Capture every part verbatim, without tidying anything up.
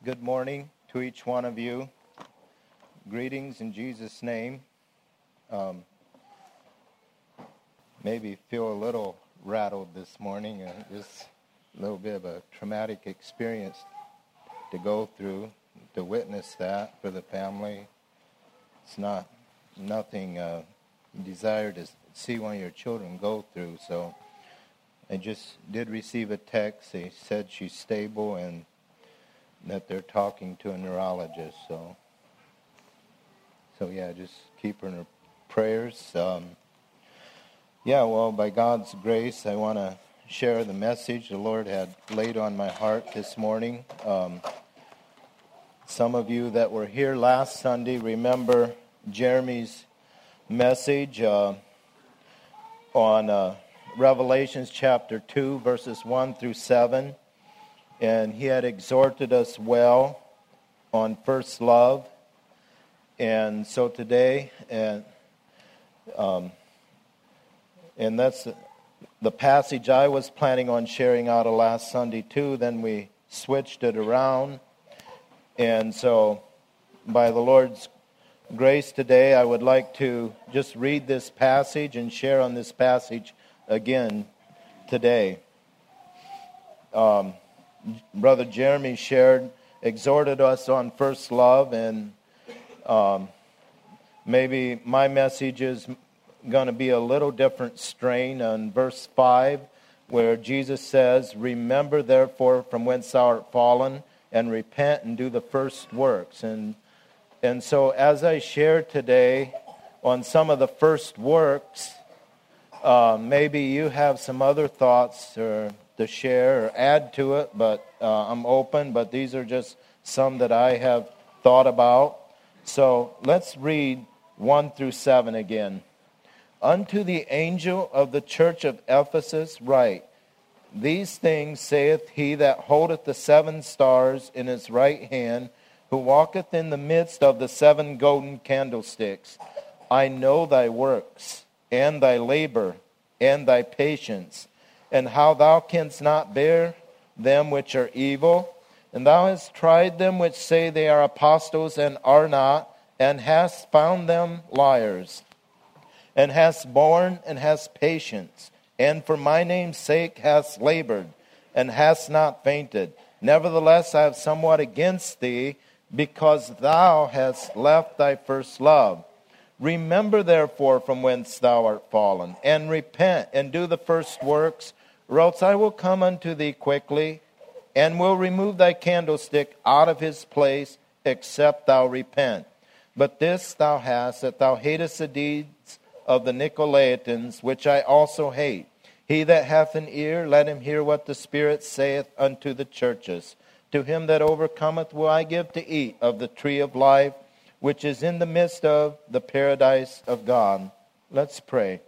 Good morning to each one of you. Greetings in Jesus' name. Um, maybe feel a little rattled this morning. Uh, just a little bit of a traumatic experience to go through, to witness that for the family. It's not nothing uh, you desire to see one of your children go through. So I just did receive a text. They said she's stable and that they're talking to a neurologist. So, so yeah, just keep her in her prayers. Um, yeah, well, by God's grace, I want to share the message the Lord had laid on my heart this morning. Um, some of you that were here last Sunday remember Jeremy's message uh, on uh, Revelations chapter two, verses one through seven. And he had exhorted us well on first love. And so today, and um, and that's the passage I was planning on sharing out of last Sunday too. Then we switched it around. And so by the Lord's grace today, I would like to just read this passage and share on this passage again today. Um, Brother Jeremy shared, exhorted us on first love, and um, maybe my message is going to be a little different strain on verse five, where Jesus says, "Remember therefore from whence thou art fallen, and repent and do the first works." And and so as I share today on some of the first works, uh, maybe you have some other thoughts or to share or add to it, but uh, I'm open, but these are just some that I have thought about. So let's read one through seven again. "Unto the angel of the church of Ephesus write, These things saith he that holdeth the seven stars in his right hand, who walketh in the midst of the seven golden candlesticks. I know thy works, and thy labor, and thy patience, and how thou canst not bear them which are evil. And thou hast tried them which say they are apostles and are not, and hast found them liars. And hast borne and hast patience, and for my name's sake hast labored, and hast not fainted. Nevertheless, I have somewhat against thee, because thou hast left thy first love. Remember therefore from whence thou art fallen, and repent, and do the first works, or else I will come unto thee quickly, and will remove thy candlestick out of his place, except thou repent. But this thou hast, that thou hatest the deeds of the Nicolaitans, which I also hate. He that hath an ear, let him hear what the Spirit saith unto the churches. To him that overcometh will I give to eat of the tree of life, which is in the midst of the paradise of God." Let's pray.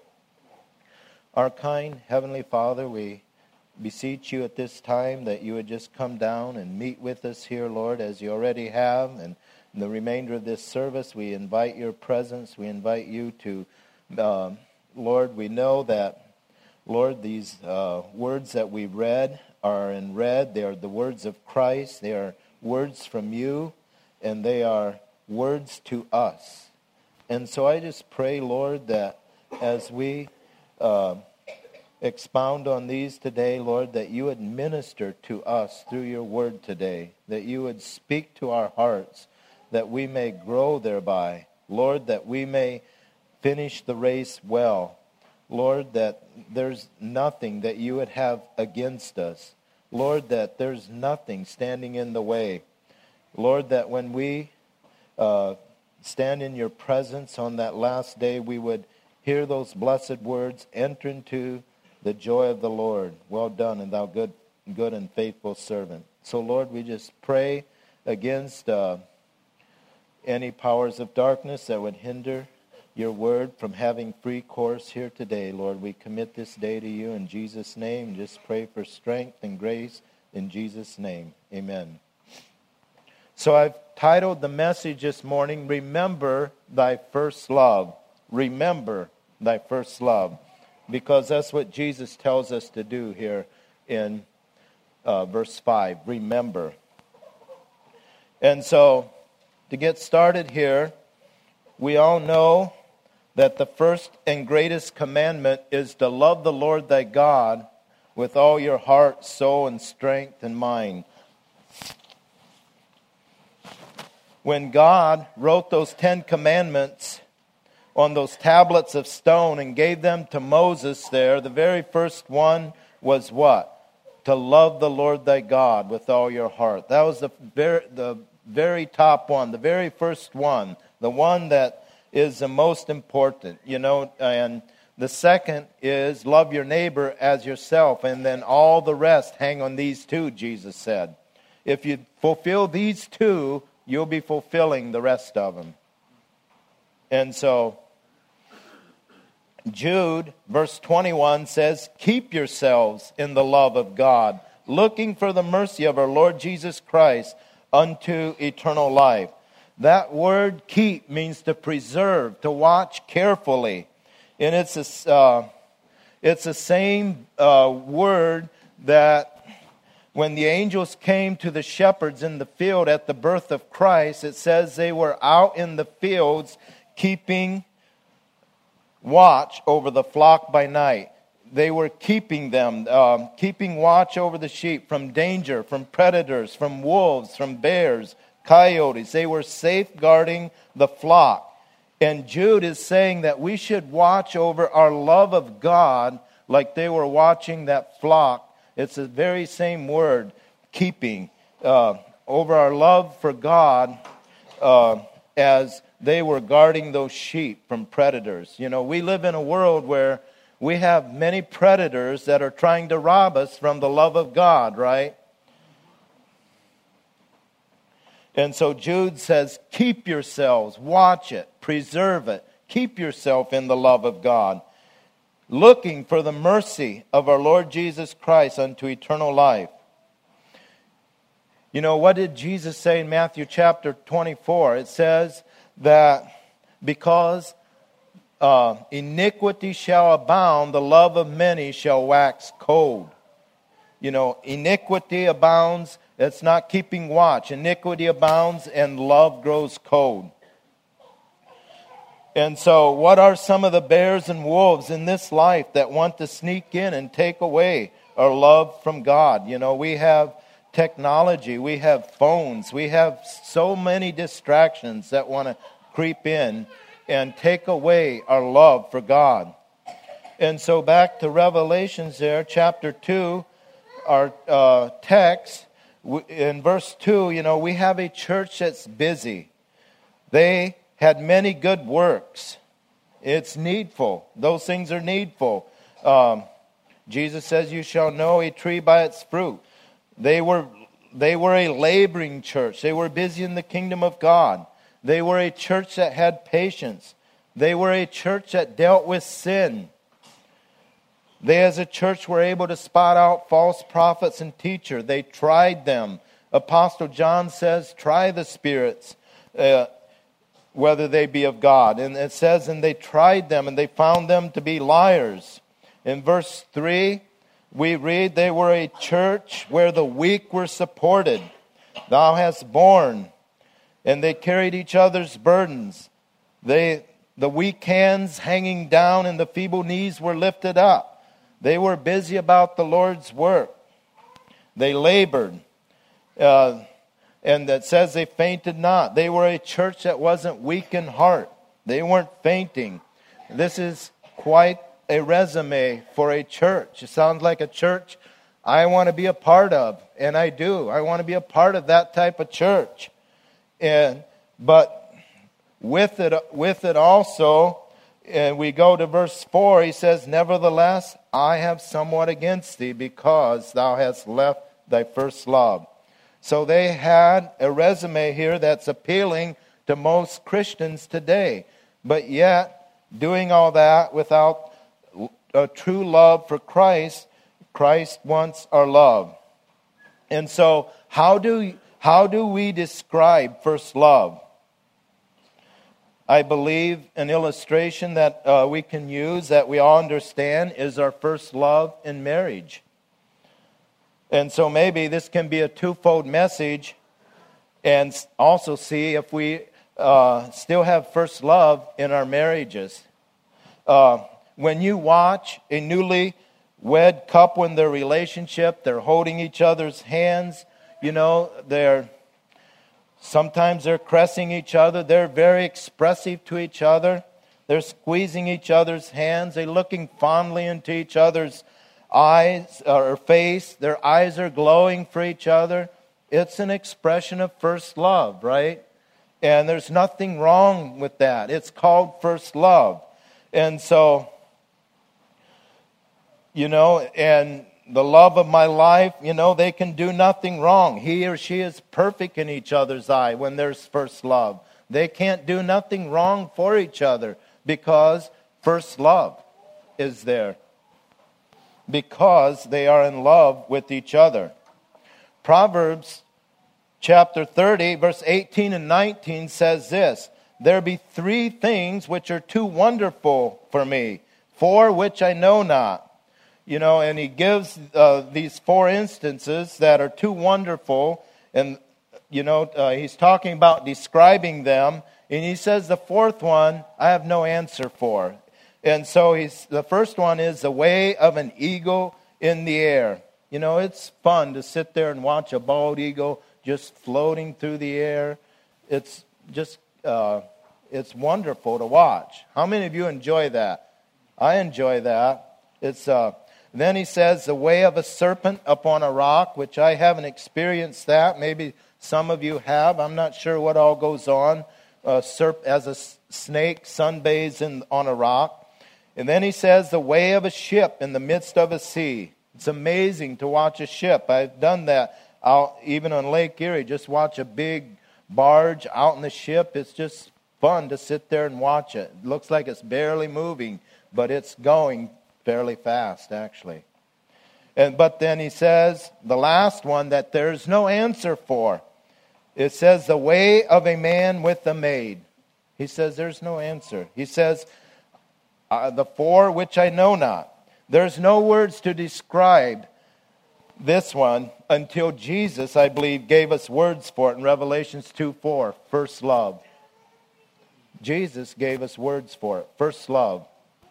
Our kind Heavenly Father, we beseech you at this time that you would just come down and meet with us here, Lord, as you already have. And in the remainder of this service, we invite your presence. We invite you to, uh, Lord, we know that, Lord, these uh, words that we read are in red. They are the words of Christ. They are words from you, and they are words to us. And so I just pray, Lord, that as we uh, expound on these today, Lord, that you would minister to us through your word today, that you would speak to our hearts, that we may grow thereby. Lord, that we may finish the race well. Lord, that there's nothing that you would have against us. Lord, that there's nothing standing in the way. Lord, that when we uh, stand in your presence on that last day, we would hear those blessed words, "Enter into the joy of the Lord. Well done, and thou good, good and faithful servant." So, Lord, we just pray against uh, any powers of darkness that would hinder your word from having free course here today. Lord, we commit this day to you in Jesus' name. Just pray for strength and grace in Jesus' name. Amen. So I've titled the message this morning, "Remember Thy First Love." Remember thy first love. Because that's what Jesus tells us to do here in uh, verse five. Remember. And so, to get started here, we all know that the first and greatest commandment is to love the Lord thy God with all your heart, soul, and strength and mind. When God wrote those Ten Commandments on those tablets of stone and gave them to Moses there, the very first one was what? To love the Lord thy God with all your heart. That was the very, the very top one, the very first one, the one that is the most important, you know. And the second is love your neighbor as yourself, and then all the rest hang on these two, Jesus said. If you fulfill these two, you'll be fulfilling the rest of them. And so, Jude, verse twenty-one says, keep yourselves in the love of God, looking for the mercy of our Lord Jesus Christ unto eternal life. That word keep means to preserve, to watch carefully. And it's a, uh, it's the same uh, word that when the angels came to the shepherds in the field at the birth of Christ, it says they were out in the fields keeping watch over the flock by night. They were keeping them, um, keeping watch over the sheep from danger, from predators, from wolves, from bears, coyotes. They were safeguarding the flock. And Jude is saying that we should watch over our love of God like they were watching that flock. It's the very same word, keeping, uh, over our love for God uh, as they were guarding those sheep from predators. You know, we live in a world where we have many predators that are trying to rob us from the love of God, right? And so Jude says, keep yourselves, watch it, preserve it, keep yourself in the love of God, looking for the mercy of our Lord Jesus Christ unto eternal life. You know, what did Jesus say in Matthew chapter twenty-four? It says that because uh, iniquity shall abound, the love of many shall wax cold. You know, iniquity abounds, it's not keeping watch. Iniquity abounds and love grows cold. And so, what are some of the bears and wolves in this life that want to sneak in and take away our love from God? You know, we have technology, we have phones, we have so many distractions that want to creep in and take away our love for God. And so, back to Revelations there, chapter two, our uh, text, in verse two, you know, we have a church that's busy. They had many good works. It's needful. Those things are needful. Um, Jesus says, you shall know a tree by its fruit. They were, they were a laboring church. They were busy in the kingdom of God. They were a church that had patience. They were a church that dealt with sin. They as a church were able to spot out false prophets and teachers. They tried them. Apostle John says, try the spirits, uh, whether they be of God. And it says, and they tried them, and they found them to be liars. In verse three, we read, they were a church where the weak were supported. Thou hast borne. And they carried each other's burdens. They, the weak hands hanging down and the feeble knees were lifted up. They were busy about the Lord's work. They labored. Uh, and that says they fainted not. They were a church that wasn't weak in heart. They weren't fainting. This is quite a resume for a church. It sounds like a church I want to be a part of. And I do. I want to be a part of that type of church. And but with it, with it also, and we go to verse four, he says, nevertheless, I have somewhat against thee, because thou hast left thy first love. So they had a resume here that's appealing to most Christians today. But yet, doing all that without a true love for Christ, Christ wants our love. And so, how do, how do we describe first love? I believe an illustration that uh, we can use that we all understand is our first love in marriage. And so maybe this can be a twofold message. and also see if we uh, still have first love in our marriages. Uh, when you watch a newly wed couple in their relationship, they're holding each other's hands, you know, they're sometimes they're caressing each other, they're very expressive to each other, they're squeezing each other's hands, they're looking fondly into each other's eyes or face, their eyes are glowing for each other. It's an expression of first love, right? And there's nothing wrong with that. It's called first love. And so, you know, and the love of my life, you know, they can do nothing wrong. He or she is perfect in each other's eye when there's first love. They can't do nothing wrong for each other because first love is there. Because they are in love with each other. Proverbs chapter thirty, verse eighteen and nineteen says this, "There be three things which are too wonderful for me, four which I know not." You know, and he gives uh, these four instances that are too wonderful. And, you know, uh, he's talking about describing them. And he says the fourth one, I have no answer for. And so he's the first one is the way of an eagle in the air. You know, it's fun to sit there and watch a bald eagle just floating through the air. It's just, uh, it's wonderful to watch. How many of you enjoy that? I enjoy that. It's, uh, then he says, the way of a serpent upon a rock, which I haven't experienced that. Maybe some of you have. I'm not sure what all goes on. Uh, serp- as a snake sunbathes in, on a rock. And then he says, the way of a ship in the midst of a sea. It's amazing to watch a ship. I've done that out even on Lake Erie. Just watch a big barge out in the ship. It's just fun to sit there and watch it. It looks like it's barely moving, but it's going fairly fast, actually. And but then he says, the last one that there's no answer for. It says, the way of a man with a maid. He says, there's no answer. He says, uh, the four which I know not. There's no words to describe this one until Jesus, I believe, gave us words for it in Revelations two four, first love. Jesus gave us words for it, first love.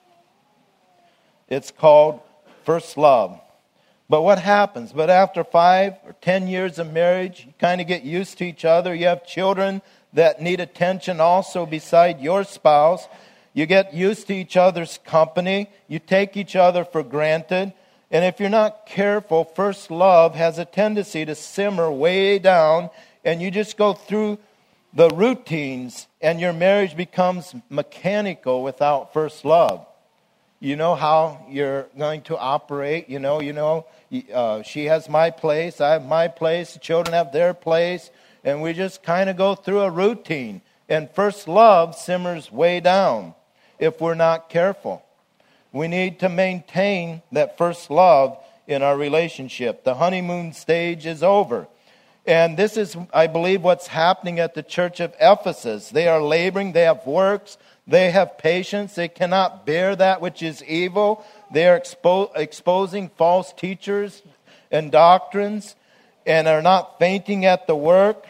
It's called first love. But what happens? But after five or ten years of marriage, you kind of get used to each other. You have children that need attention also beside your spouse. You get used to each other's company. You take each other for granted. And if you're not careful, first love has a tendency to simmer way down. And you just go through the routines. And your marriage becomes mechanical without first love. You know how you're going to operate. You know, you know, uh, she has my place, I have my place, the children have their place, and we just kind of go through a routine. And first love simmers way down if we're not careful. We need to maintain that first love in our relationship. The honeymoon stage is over. And this is, I believe, what's happening at the church of Ephesus. They are laboring, they have works, they have patience. They cannot bear that which is evil. They are expo- exposing false teachers and doctrines and are not fainting at the work.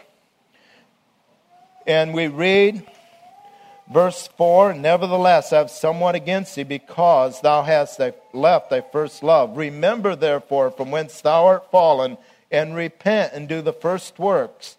And we read verse four, nevertheless, I have somewhat against thee because thou hast left thy first love. Remember, therefore, from whence thou art fallen, and repent and do the first works.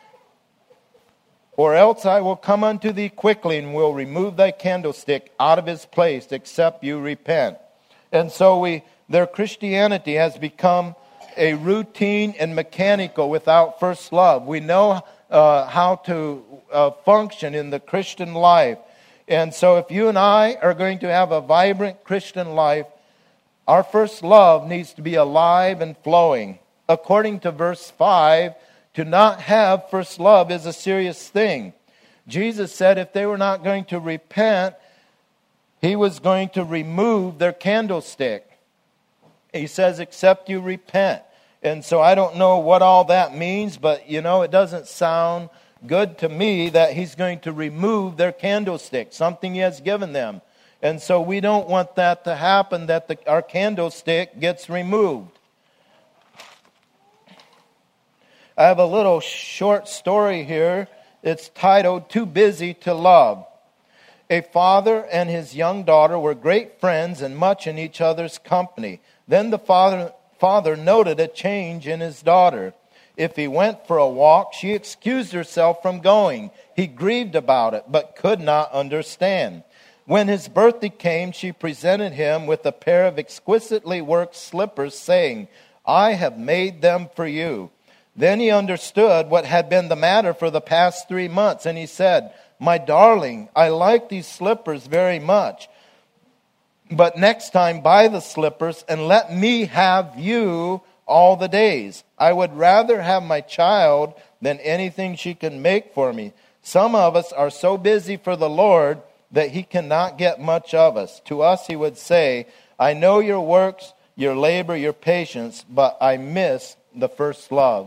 Or else I will come unto thee quickly and will remove thy candlestick out of his place, except you repent. And so we, their Christianity has become a routine and mechanical without first love. We know uh, how to uh, function in the Christian life. And so if you and I are going to have a vibrant Christian life, our first love needs to be alive and flowing. According to verse five, to not have first love is a serious thing. Jesus said if they were not going to repent, he was going to remove their candlestick. He says, except you repent. And so I don't know what all that means, but you know, it doesn't sound good to me that he's going to remove their candlestick, something he has given them. And so we don't want that to happen, that the, our candlestick gets removed. I have a little short story here. It's titled, Too Busy to Love. A father and his young daughter were great friends and much in each other's company. Then the father, father noted a change in his daughter. If he went for a walk, she excused herself from going. He grieved about it, but could not understand. When his birthday came, she presented him with a pair of exquisitely worked slippers, saying, I have made them for you. Then he understood what had been the matter for the past three months, and he said, My darling, I like these slippers very much. But next time buy the slippers and let me have you all the days. I would rather have my child than anything she can make for me. Some of us are so busy for the Lord that he cannot get much of us. To us he would say, I know your works, your labor, your patience, but I miss the first love.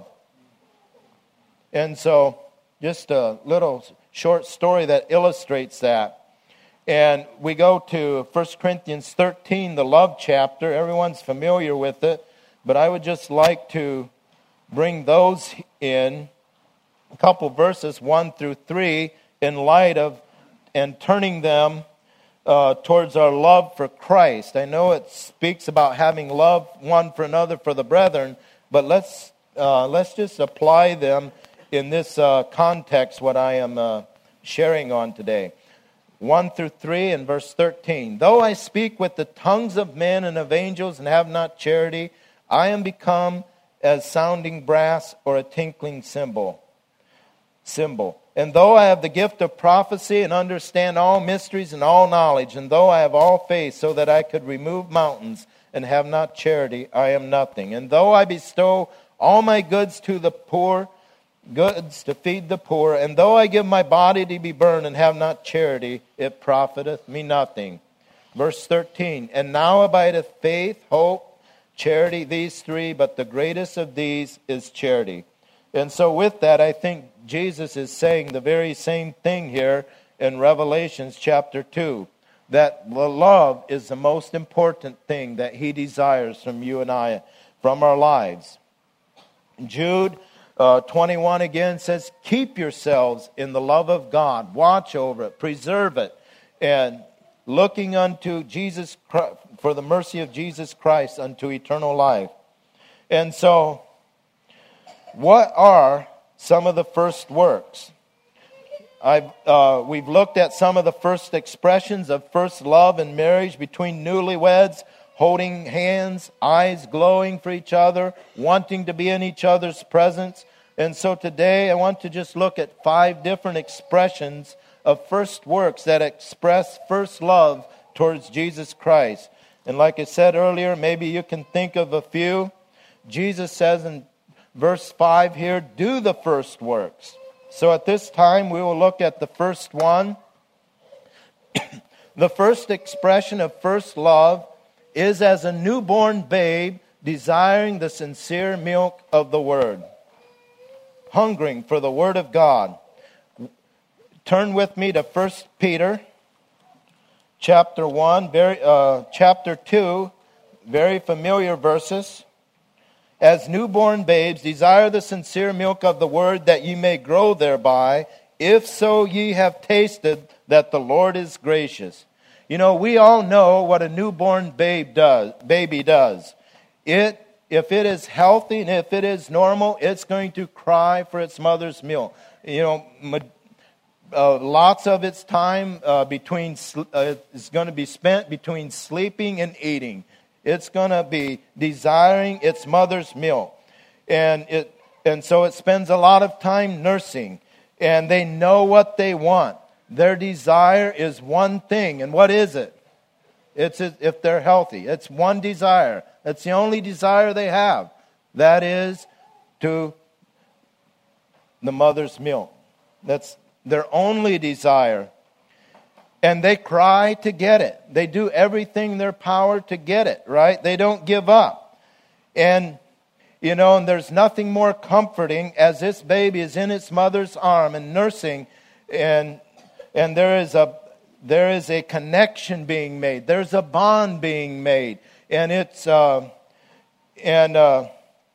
And so, just a little short story that illustrates that. And we go to First Corinthians thirteen, the love chapter. Everyone's familiar with it, but I would just like to bring those in, a couple verses, one through three, in light of and turning them uh, towards our love for Christ. I know it speaks about having love one for another for the brethren, but let's uh, let's just apply them in this uh, context, what I am uh, sharing on today. one through three and verse thirteen. Though I speak with the tongues of men and of angels and have not charity, I am become as sounding brass or a tinkling cymbal. Cymbal. And though I have the gift of prophecy and understand all mysteries and all knowledge, and though I have all faith so that I could remove mountains and have not charity, I am nothing. And though I bestow all my goods to the poor, goods to feed the poor, and though I give my body to be burned and have not charity, it profiteth me nothing. Verse thirteen, and now abideth faith, hope, charity, these three, but the greatest of these is charity. And so with that, I think Jesus is saying the very same thing here in Revelations chapter two, that the love is the most important thing that he desires from you and I, from our lives. Jude Uh, twenty-one again says, keep yourselves in the love of God. Watch over it. Preserve it. And looking unto Jesus Christ, for the mercy of Jesus Christ unto eternal life. And so, what are some of the first works? I've, uh, we've looked at some of the first expressions of first love in marriage between newlyweds, holding hands, eyes glowing for each other, wanting to be in each other's presence. And so today I want to just look at five different expressions of first works that express first love towards Jesus Christ. And like I said earlier, maybe you can think of a few. Jesus says in verse five here, do the first works. So at this time we will look at the first one. The first expression of first love is as a newborn babe desiring the sincere milk of the Word. Hungering for the Word of God. Turn with me to First Peter chapter one, very, uh, chapter two, very familiar verses. As newborn babes, desire the sincere milk of the Word, that ye may grow thereby, if so ye have tasted that the Lord is gracious. You know, we all know what a newborn babe does, baby does. It, if it is healthy and if it is normal, it's going to cry for its mother's milk. You know, uh, lots of its time uh, between uh, is going to be spent between sleeping and eating. It's going to be desiring its mother's milk, and it and so it spends a lot of time nursing. And they know what they want. Their desire is one thing. And what is it? It's if they're healthy. It's one desire. That's the only desire they have. That is to the mother's milk. That's their only desire. And they cry to get it. They do everything in their power to get it, right? They don't give up. And, you know, and there's nothing more comforting as this baby is in its mother's arm and nursing, and And there is a there is a connection being made. There's a bond being made, and it's uh, and uh,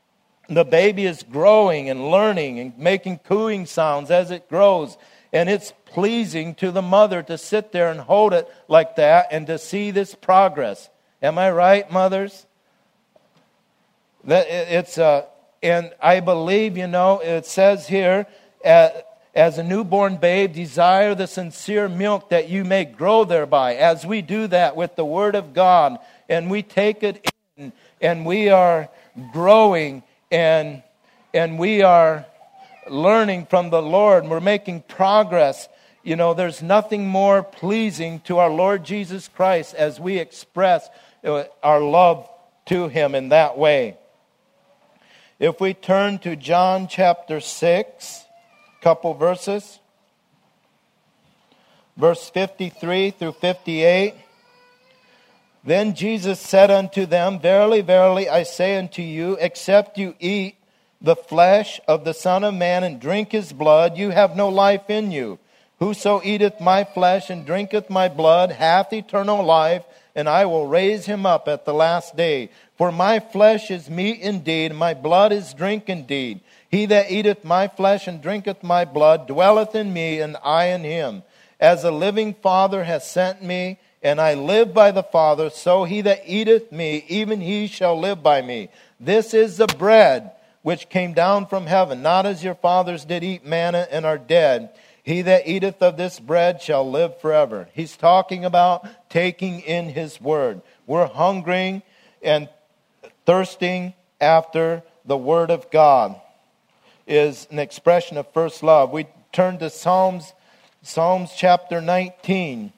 the baby is growing and learning and making cooing sounds as it grows. And it's pleasing to the mother to sit there and hold it like that and to see this progress. Am I right, mothers? That it's uh, and I believe, you know, it says here, uh, as a newborn babe, desire the sincere milk that you may grow thereby. As we do that with the Word of God, and we take it in, and we are growing, and and we are learning from the Lord, and we're making progress. You know, there's nothing more pleasing to our Lord Jesus Christ as we express our love to Him in that way. If we turn to John chapter six, couple verses, verse fifty-three through fifty-eight. Then Jesus said unto them, Verily, verily, I say unto you, except you eat the flesh of the Son of Man and drink His blood, you have no life in you. Whoso eateth my flesh and drinketh my blood hath eternal life, and I will raise him up at the last day. For my flesh is meat indeed, and my blood is drink indeed. He that eateth my flesh and drinketh my blood dwelleth in me, and I in him. As the living Father hath sent me, and I live by the Father, so he that eateth me, even he shall live by me. This is the bread which came down from heaven, not as your fathers did eat manna and are dead. He that eateth of this bread shall live forever. He's talking about taking in His Word. We're hungering and thirsting after the Word of God. Is an expression of first love. We turn to Psalms, Psalms chapter nineteen.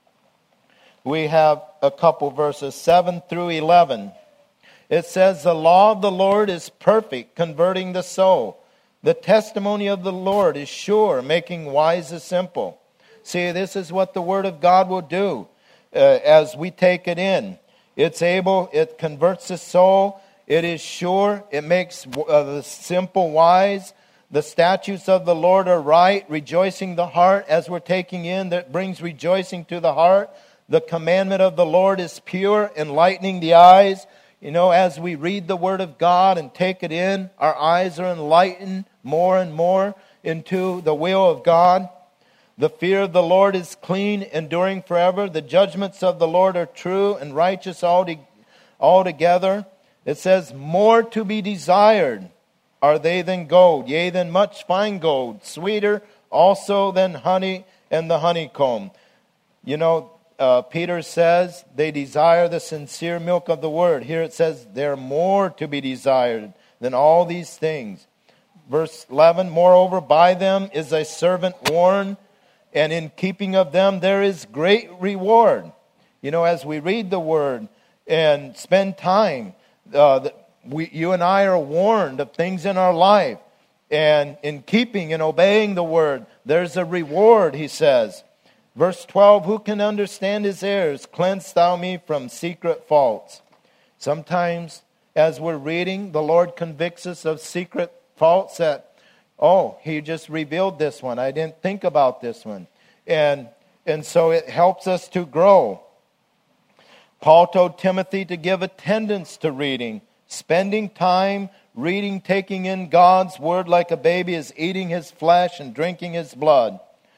We have a couple verses, seven through eleven. It says, The law of the Lord is perfect, converting the soul. The testimony of the Lord is sure, making wise the simple. See, this is what the Word of God will do uh, as we take it in. It's able, it converts the soul. It is sure. It makes uh, the simple wise. The statutes of the Lord are right, rejoicing the heart as we're taking in. That brings rejoicing to the heart. The commandment of the Lord is pure, enlightening the eyes. You know, as we read the Word of God and take it in, our eyes are enlightened more and more into the will of God. The fear of the Lord is clean, enduring forever. The judgments of the Lord are true and righteous altogether. It says, more to be desired are they than gold, yea, than much fine gold, sweeter also than honey and the honeycomb. You know, uh, Peter says they desire the sincere milk of the Word. Here it says they're more to be desired than all these things. Verse eleven, moreover, by them is thy servant warned, and in keeping of them there is great reward. You know, as we read the Word and spend time, uh, we, you and I are warned of things in our life. And in keeping and obeying the Word, there's a reward, he says. Verse twelve, who can understand his errors? Cleanse thou me from secret faults. Sometimes, as we're reading, the Lord convicts us of secret faults that, oh, He just revealed this one. I didn't think about this one. And, and so it helps us to grow. Paul told Timothy to give attendance to reading. Spending time reading, taking in God's Word like a baby is eating His flesh and drinking His blood.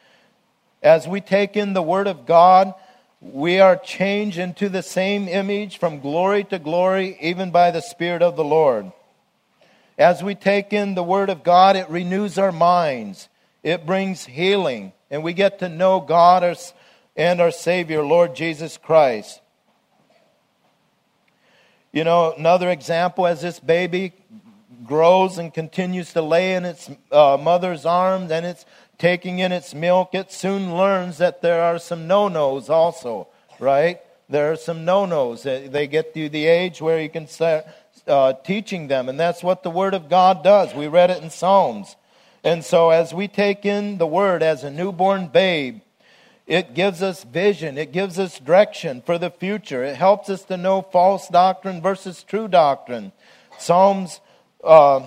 As we take in the Word of God, we are changed into the same image from glory to glory, even by the Spirit of the Lord. As we take in the Word of God, it renews our minds. It brings healing. And we get to know God and our Savior, Lord Jesus Christ. You know, another example, as this baby grows and continues to lay in its uh, mother's arms and it's taking in its milk, it soon learns that there are some no-nos also, right? There are some no-nos. They get to the age where you can start uh, teaching them, and that's what the Word of God does. We read it in Psalms. And so as we take in the Word as a newborn babe, it gives us vision. It gives us direction for the future. It helps us to know false doctrine versus true doctrine. Psalms uh,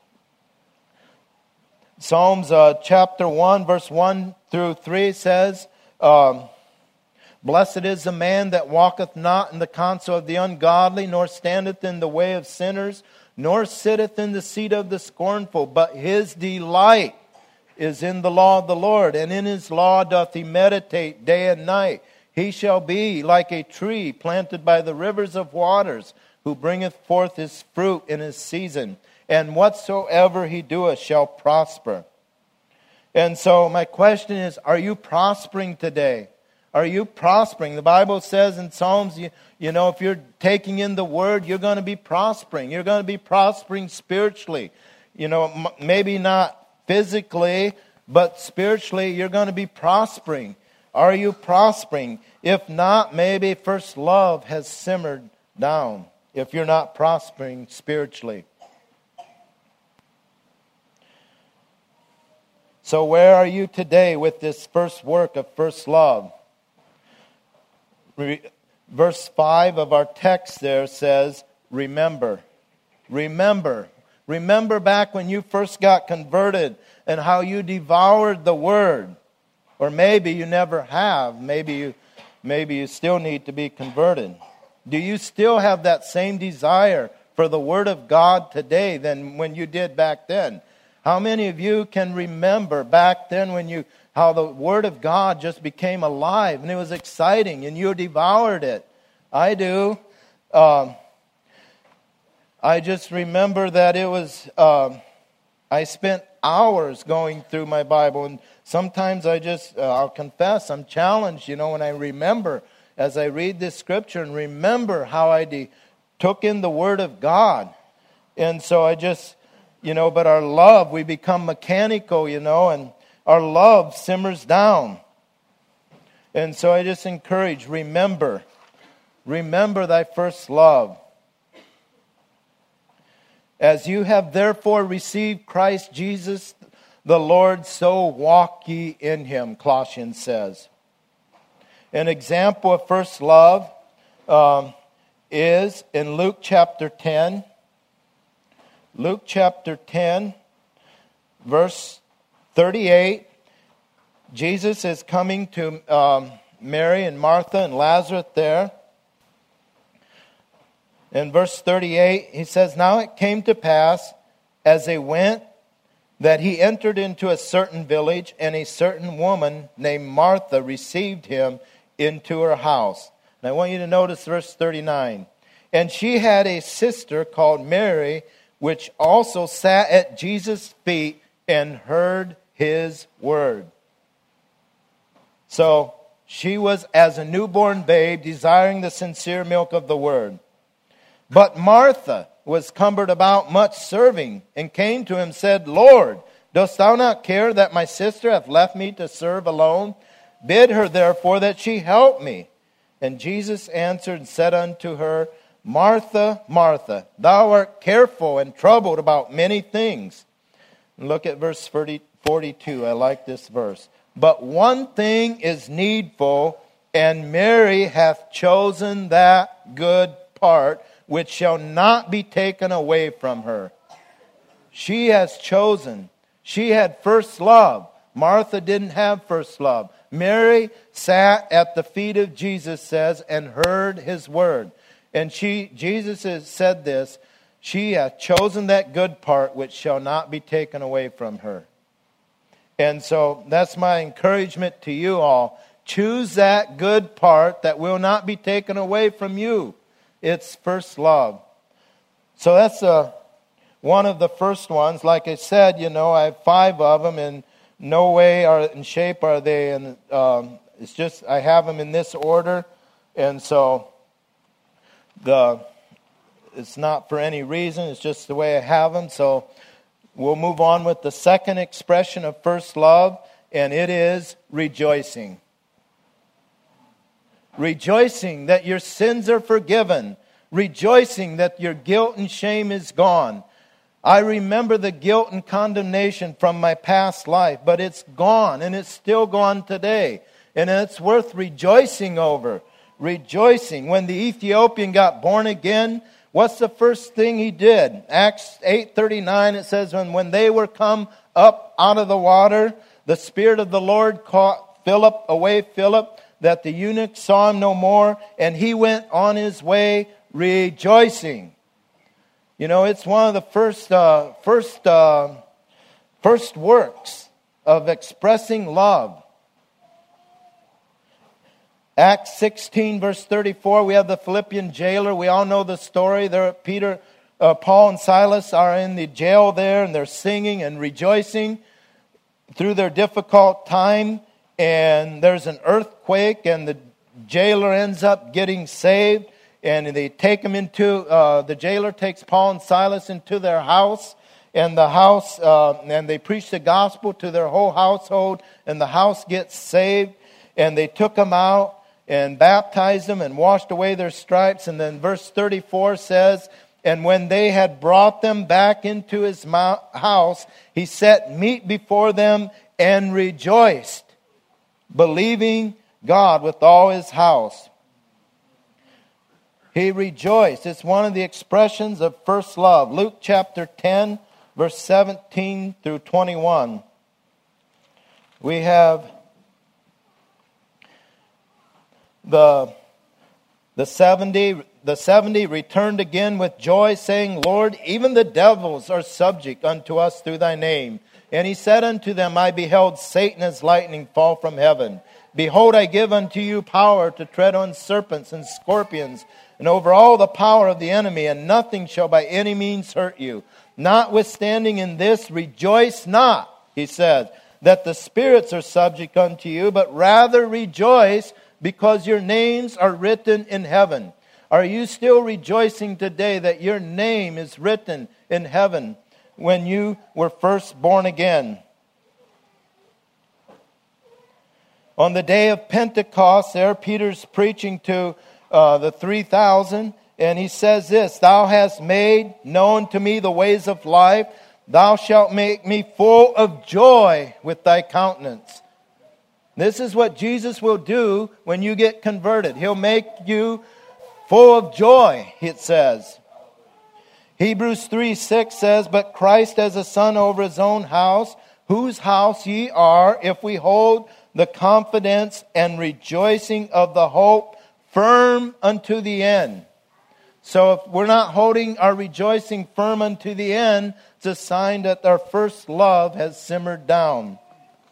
Psalms uh, chapter one, verse one through three says, um, Blessed is the man that walketh not in the counsel of the ungodly, nor standeth in the way of sinners, nor sitteth in the seat of the scornful, but his delight is in the law of the Lord, and in his law doth he meditate day and night. He shall be like a tree planted by the rivers of waters, who bringeth forth his fruit in his season, and whatsoever he doeth shall prosper. And so my question is, are you prospering today? Are you prospering? The Bible says in Psalms, you, you know, if you're taking in the Word, you're going to be prospering. You're going to be prospering spiritually. You know, m- maybe not physically, but spiritually, you're going to be prospering. Are you prospering? If not, maybe first love has simmered down if you're not prospering spiritually. So where are you today with this first work of first love? Re- verse five of our text there says, remember. Remember. Remember back when you first got converted and how you devoured the Word. Or maybe you never have. Maybe you, maybe you still need to be converted. Do you still have that same desire for the Word of God today than when you did back then? How many of you can remember back then when you, how the Word of God just became alive and it was exciting and you devoured it? I do. Um, I just remember that it was, um, I spent hours going through my Bible, and sometimes I just, uh, I'll confess, I'm challenged, you know, when I remember, as I read this scripture and remember how I de- took in the Word of God. And so I just, you know, but our love, we become mechanical, you know, and our love simmers down. And so I just encourage, remember, remember thy first love. As you have therefore received Christ Jesus the Lord, so walk ye in him, Colossians says. An example of first love um, is in Luke chapter ten. Luke chapter ten, verse thirty-eight. Jesus is coming to um, Mary and Martha and Lazarus there. In verse thirty-eight, he says, now it came to pass, as they went, that he entered into a certain village, and a certain woman named Martha received him into her house. And I want you to notice verse thirty-nine. And she had a sister called Mary, which also sat at Jesus' feet and heard his word. So she was as a newborn babe, desiring the sincere milk of the word. But Martha was cumbered about much serving, and came to him and said, Lord, dost thou not care that my sister hath left me to serve alone? Bid her therefore that she help me. And Jesus answered and said unto her, Martha, Martha, thou art careful and troubled about many things. And look at verse forty-two. I like this verse. But one thing is needful, and Mary hath chosen that good part, which shall not be taken away from her. She has chosen. She had first love. Martha didn't have first love. Mary sat at the feet of Jesus, says, and heard his word. And she, Jesus has said this, she hath chosen that good part which shall not be taken away from her. And so that's my encouragement to you all. Choose that good part that will not be taken away from you. It's first love. So that's uh, one of the first ones. Like I said, you know, I have five of them, and no way or in shape are they. And um, it's just I have them in this order, and so the it's not for any reason. It's just the way I have them. So we'll move on with the second expression of first love, and it is rejoicing. Rejoicing that your sins are forgiven. Rejoicing that your guilt and shame is gone. I remember the guilt and condemnation from my past life, but it's gone, and it's still gone today. And it's worth rejoicing over. Rejoicing. When the Ethiopian got born again, what's the first thing he did? Acts eight thirty-nine, it says, when, when they were come up out of the water, the Spirit of the Lord caught Philip, away Philip, that the eunuch saw him no more, and he went on his way rejoicing. You know, it's one of the first, uh, first, uh, first works of expressing love. Acts sixteen, verse thirty-four, we have the Philippian jailer. We all know the story. There, Peter, uh, Paul and Silas are in the jail there, and they're singing and rejoicing through their difficult time. And there's an earthquake, and the jailer ends up getting saved. And they take him into, uh, the jailer takes Paul and Silas into their house. And the house, uh, and they preach the gospel to their whole household. And the house gets saved. And they took them out and baptized them and washed away their stripes. And then verse thirty-four says, and when they had brought them back into his house, he set meat before them and rejoiced, believing God with all his house. He rejoiced. It's one of the expressions of first love. Luke chapter ten, verse seventeen through twenty-one. We have the, the seventy... The seventy returned again with joy, saying, Lord, even the devils are subject unto us through thy name. And he said unto them, I beheld Satan as lightning fall from heaven. Behold, I give unto you power to tread on serpents and scorpions, and over all the power of the enemy, and nothing shall by any means hurt you. Notwithstanding in this, rejoice not, he says, that the spirits are subject unto you, but rather rejoice, because your names are written in heaven. Are you still rejoicing today that your name is written in heaven when you were first born again? On the day of Pentecost, there Peter's preaching to uh, the three thousand, and he says this, Thou hast made known to me the ways of life. Thou shalt make me full of joy with thy countenance. This is what Jesus will do when you get converted. He'll make you full of joy, it says. Hebrews three six says, But Christ as a son over his own house, whose house ye are, if we hold the confidence and rejoicing of the hope firm unto the end. So if we're not holding our rejoicing firm unto the end, it's a sign that our first love has simmered down.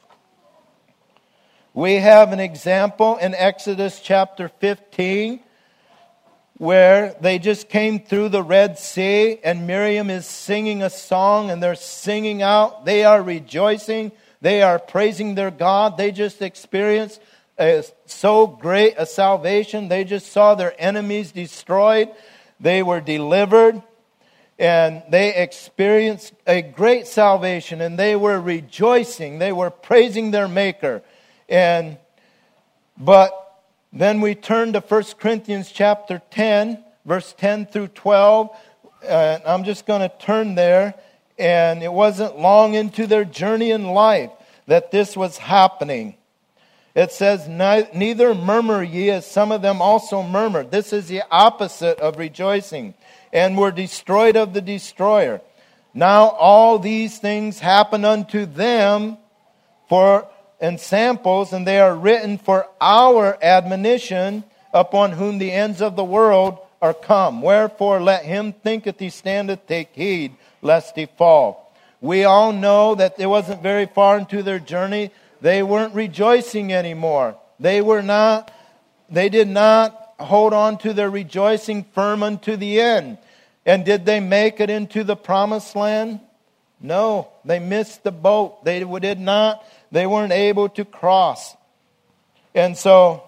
We have an example in Exodus chapter fifteen, where they just came through the Red Sea, and Miriam is singing a song, and they're singing out. They are rejoicing. They are praising their God. They just experienced a, so great a salvation. They just saw their enemies destroyed. They were delivered, and they experienced a great salvation, and they were rejoicing. They were praising their Maker. And but then we turn to First Corinthians chapter ten, verse ten through twelve. Uh, I'm just going to turn there. And it wasn't long into their journey in life that this was happening. It says, Neither murmur ye, as some of them also murmured. This is the opposite of rejoicing. And were destroyed of the destroyer. Now all these things happen unto them for and samples, and they are written for our admonition, upon whom the ends of the world are come. Wherefore let him thinketh he standeth take heed, lest he fall. We all know that it wasn't very far into their journey. They weren't rejoicing anymore. They were not, they did not hold on to their rejoicing firm unto the end. And did they make it into the promised land? No, they missed the boat. They did not. They weren't able to cross. And so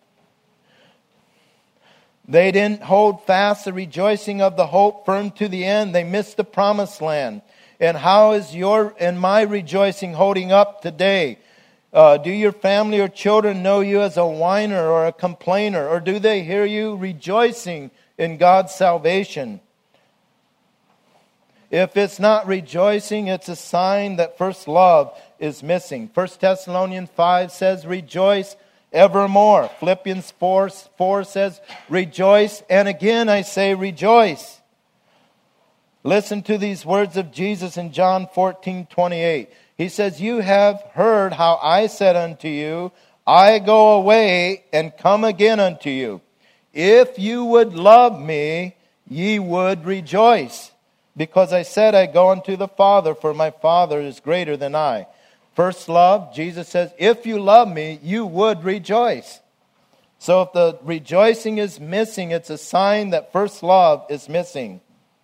they didn't hold fast the rejoicing of the hope firm to the end. They missed the promised land. And how is your and my rejoicing holding up today? Uh, do your family or children know you as a whiner or a complainer? Or do they hear you rejoicing in God's salvation? If it's not rejoicing, it's a sign that first love is missing. First Thessalonians five says, rejoice evermore. Philippians four, four says, rejoice. And again I say, rejoice. Listen to these words of Jesus in John fourteen twenty-eight. He says, you have heard how I said unto you, I go away and come again unto you. If you would love me, ye would rejoice. because I said I go unto the Father, for my Father is greater than I. First love, Jesus says, if you love me, you would rejoice. So if the rejoicing is missing, it's a sign that first love is missing.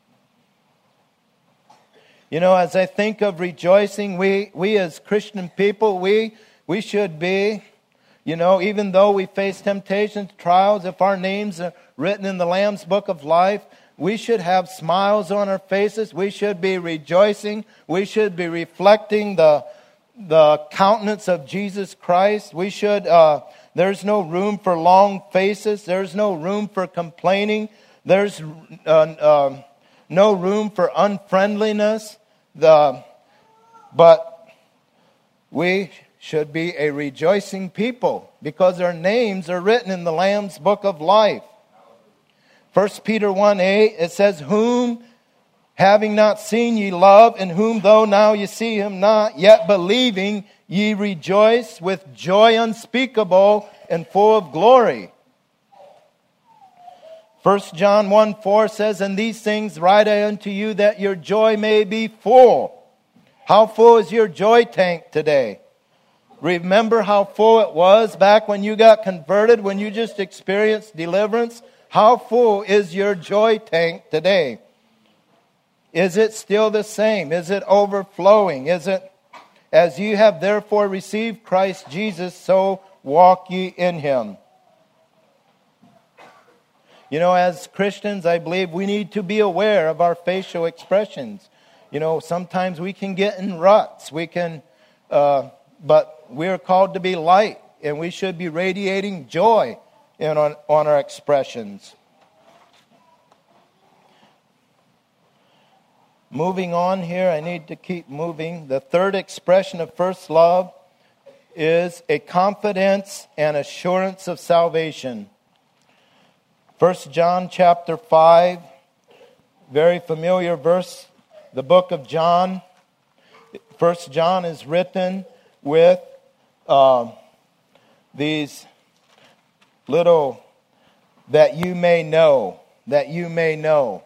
You know, as I think of rejoicing, we, we as Christian people, we, we should be, you know, even though we face temptations, trials, if our names are written in the Lamb's Book of Life, we should have smiles on our faces. We should be rejoicing. We should be reflecting the, the countenance of Jesus Christ. We should, uh, there's no room for long faces. There's no room for complaining. There's uh, uh, no room for unfriendliness. The, but we should be a rejoicing people because our names are written in the Lamb's Book of Life. First Peter one eight, it says, whom having not seen ye love, and whom though now ye see him not, yet believing ye rejoice with joy unspeakable and full of glory. First John one four says, and these things write I unto you that your joy may be full. How full is your joy tank today? Remember how full it was back when you got converted, when you just experienced deliverance? How full is your joy tank today? Is it still the same? Is it overflowing? Is it, as you have therefore received Christ Jesus, so walk ye in him? You know, as Christians, I believe we need to be aware of our facial expressions. You know, sometimes we can get in ruts. We can, uh, but we are called to be light, and we should be radiating joy in on, on our expressions. Moving on here, I need to keep moving. The third expression of first love is a confidence and assurance of salvation. First John chapter five, very familiar verse, the book of John. First John is written with uh, these little, that you may know, that you may know.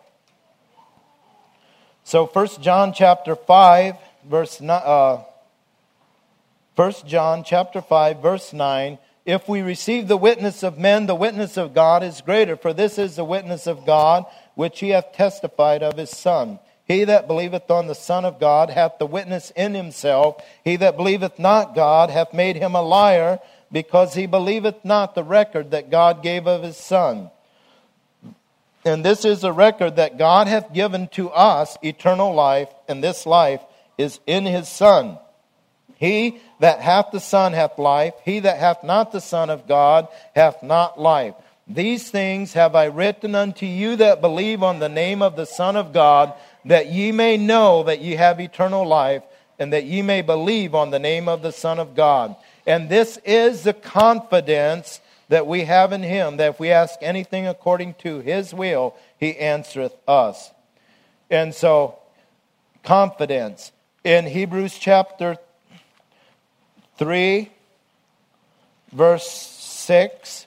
So First John chapter five, verse uh, First John chapter five, verse nine. If we receive the witness of men, the witness of God is greater. For this is the witness of God, which he hath testified of his Son. He that believeth on the Son of God hath the witness in himself. He that believeth not God hath made him a liar, because he believeth not the record that God gave of his Son. And this is a record that God hath given to us eternal life, and this life is in his Son. He that hath the Son hath life. He that hath not the Son of God hath not life. These things have I written unto you that believe on the name of the Son of God, that ye may know that ye have eternal life, and that ye may believe on the name of the Son of God. And this is the confidence that we have in him, that if we ask anything according to his will, he answereth us. And so, confidence. In Hebrews chapter three, verse six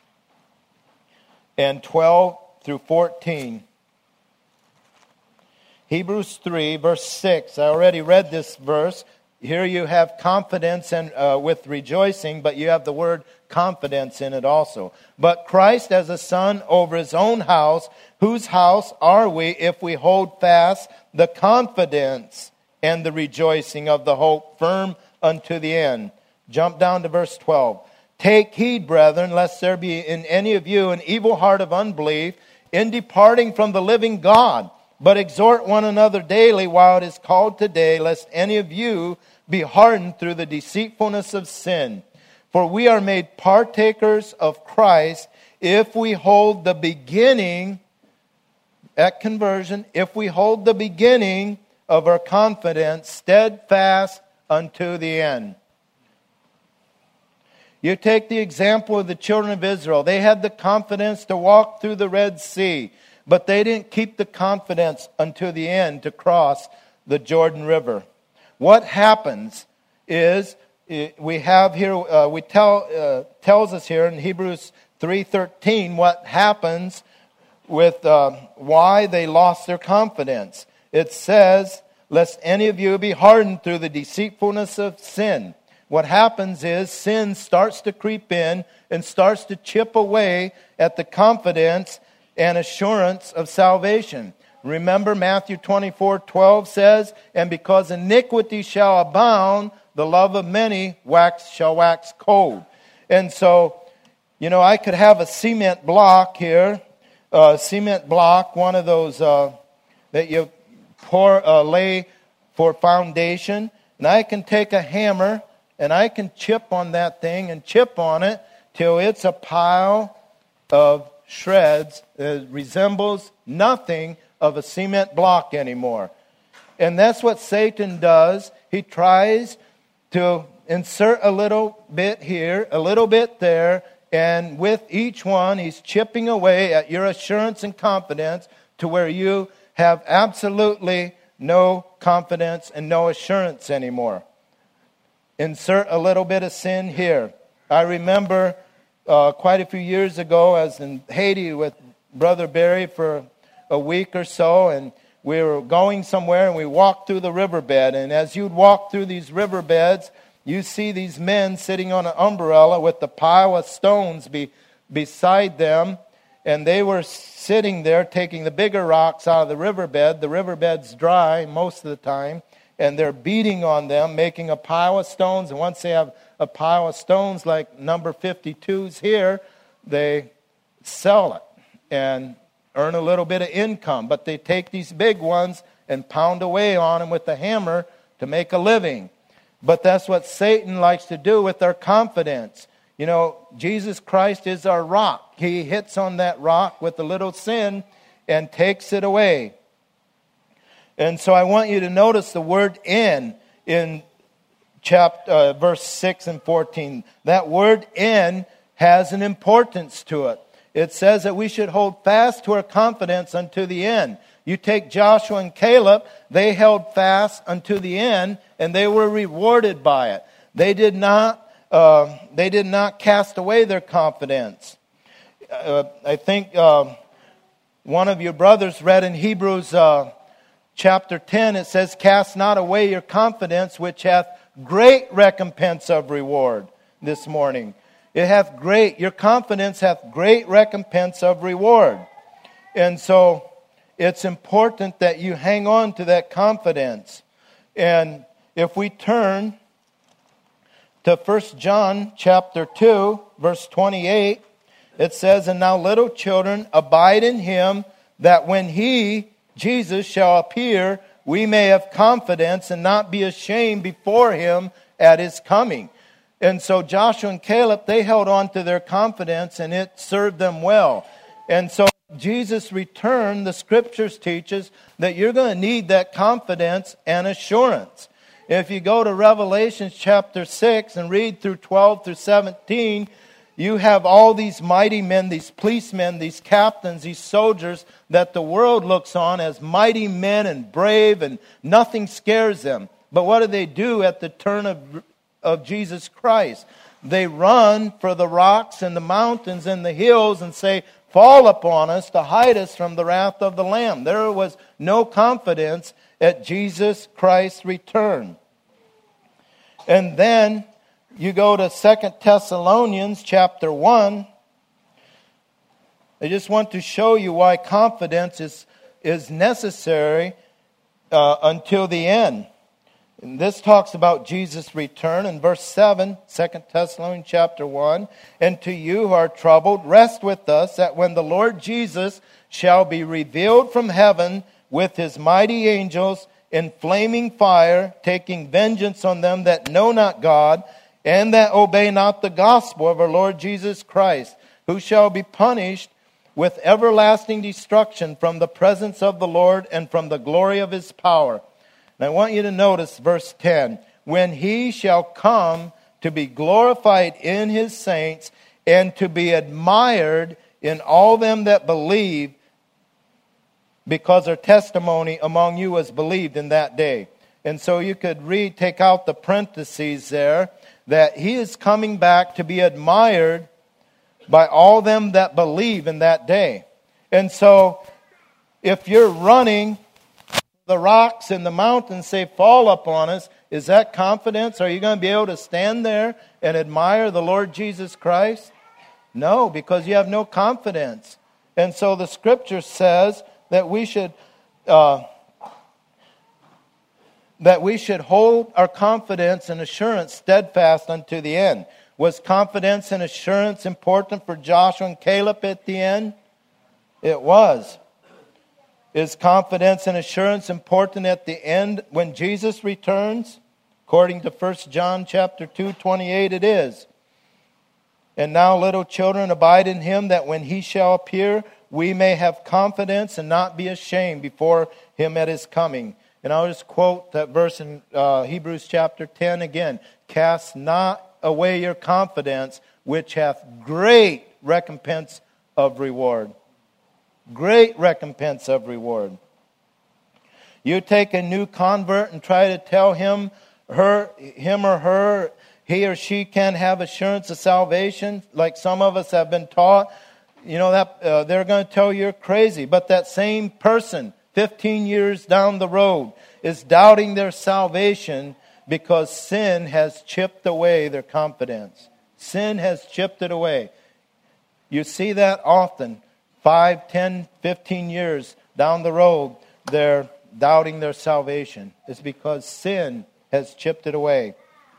and twelve through fourteen. Hebrews three, verse six. I already read this verse. Here you have confidence and uh, with rejoicing, but you have the word confidence in it also. But Christ as a son over his own house, whose house are we if we hold fast the confidence and the rejoicing of the hope firm unto the end. Jump down to verse twelve. Take heed, brethren, lest there be in any of you an evil heart of unbelief in departing from the living God. But exhort one another daily while it is called today, lest any of you be hardened through the deceitfulness of sin. For we are made partakers of Christ if we hold the beginning, at conversion, if we hold the beginning of our confidence steadfast unto the end. You take the example of the children of Israel. They had the confidence to walk through the Red Sea, but they didn't keep the confidence until the end to cross the Jordan River. What happens is, we have here, uh, we tell uh, tells us here in Hebrews three thirteen what happens with uh, why they lost their confidence. it says, lest any of you be hardened through the deceitfulness of sin. What happens is sin starts to creep in and starts to chip away at the confidence and assurance of salvation. Remember, Matthew twenty-four twelve says, and because iniquity shall abound, the love of many wax shall wax cold. And so, you know, I could have a cement block here, a cement block, one of those uh, that you pour, uh, lay for foundation, and I can take a hammer and I can chip on that thing and chip on it till it's a pile of shreds that resembles nothing of a cement block anymore. And that's what Satan does. He tries to insert a little bit here, a little bit there, and with each one, he's chipping away at your assurance and confidence to where you have absolutely no confidence and no assurance anymore. Insert a little bit of sin here. I remember uh, quite a few years ago, I was in Haiti with Brother Barry for a week or so, and we were going somewhere, and we walked through the riverbed. And as you'd walk through these riverbeds, you see these men sitting on an umbrella with the pile of stones be, beside them, and they were sitting there taking the bigger rocks out of the riverbed. The riverbed's dry most of the time, and they're beating on them, making a pile of stones. And once they have a pile of stones like number fifty-twos here, they sell it and earn a little bit of income. But they take these big ones and pound away on them with the hammer to make a living. But that's what Satan likes to do with our confidence. You know, Jesus Christ is our rock. He hits on that rock with a little sin and takes it away. And so I want you to notice the word in in chapter uh, verse six and fourteen. That word in has an importance to it. It says that we should hold fast to our confidence unto the end. You take Joshua and Caleb, they held fast unto the end, and they were rewarded by it. They did not, uh, they did not cast away their confidence. Uh, I think uh, one of your brothers read in Hebrews uh, chapter ten, it says, cast not away your confidence, which hath great recompense of reward this morning. It hath great, your confidence hath great recompense of reward. And so it's important that you hang on to that confidence. And if we turn to First John chapter two, verse twenty-eight, it says, and now little children, abide in him, that when he, Jesus, shall appear, we may have confidence and not be ashamed before him at his coming. And so Joshua and Caleb, they held on to their confidence, and it served them well. And so Jesus' return, the scriptures teaches that you're going to need that confidence and assurance. If you go to Revelation chapter six and read through twelve through seventeen, you have all these mighty men, these policemen, these captains, these soldiers that the world looks on as mighty men and brave, and nothing scares them. But what do they do at the turn of, of Jesus Christ? They run for the rocks and the mountains and the hills and say, fall upon us to hide us from the wrath of the Lamb. There was no confidence at Jesus Christ's return. And then you go to Second Thessalonians chapter one. I just want to show you why confidence is, is necessary uh, until the end. And this talks about Jesus' return in verse seven, Second Thessalonians chapter one. And to you who are troubled, rest with us, that when the Lord Jesus shall be revealed from heaven with his mighty angels in flaming fire, taking vengeance on them that know not God, and that obey not the gospel of our Lord Jesus Christ, who shall be punished with everlasting destruction from the presence of the Lord and from the glory of his power. And I want you to notice verse ten. When he shall come to be glorified in his saints and to be admired in all them that believe, because their testimony among you was believed in that day. And so you could read, take out the parentheses there, that he is coming back to be admired by all them that believe in that day. And so if you're running the rocks and the mountains, say, fall upon us. Is that confidence? Are you going to be able to stand there and admire the Lord Jesus Christ? No, because you have no confidence. And so the Scripture says that we should uh, that we should hold our confidence and assurance steadfast unto the end. Was confidence and assurance important for Joshua and Caleb at the end? It was. Is confidence and assurance important at the end when Jesus returns? According to First John chapter two, twenty-eight, it is. And now, little children, abide in him, that when he shall appear, we may have confidence and not be ashamed before him at his coming. And I'll just quote that verse in uh, Hebrews chapter ten again. Cast not away your confidence, which hath great recompense of reward. Great recompense of reward. You take a new convert and try to tell him, her, him or her, he or she can have assurance of salvation, like some of us have been taught. You know that uh, they're going to tell you you're crazy. But that same person, fifteen years down the road, is doubting their salvation because sin has chipped away their confidence. Sin has chipped it away. You see that often. Five, ten, fifteen years down the road, they're doubting their salvation. It's because sin has chipped it away.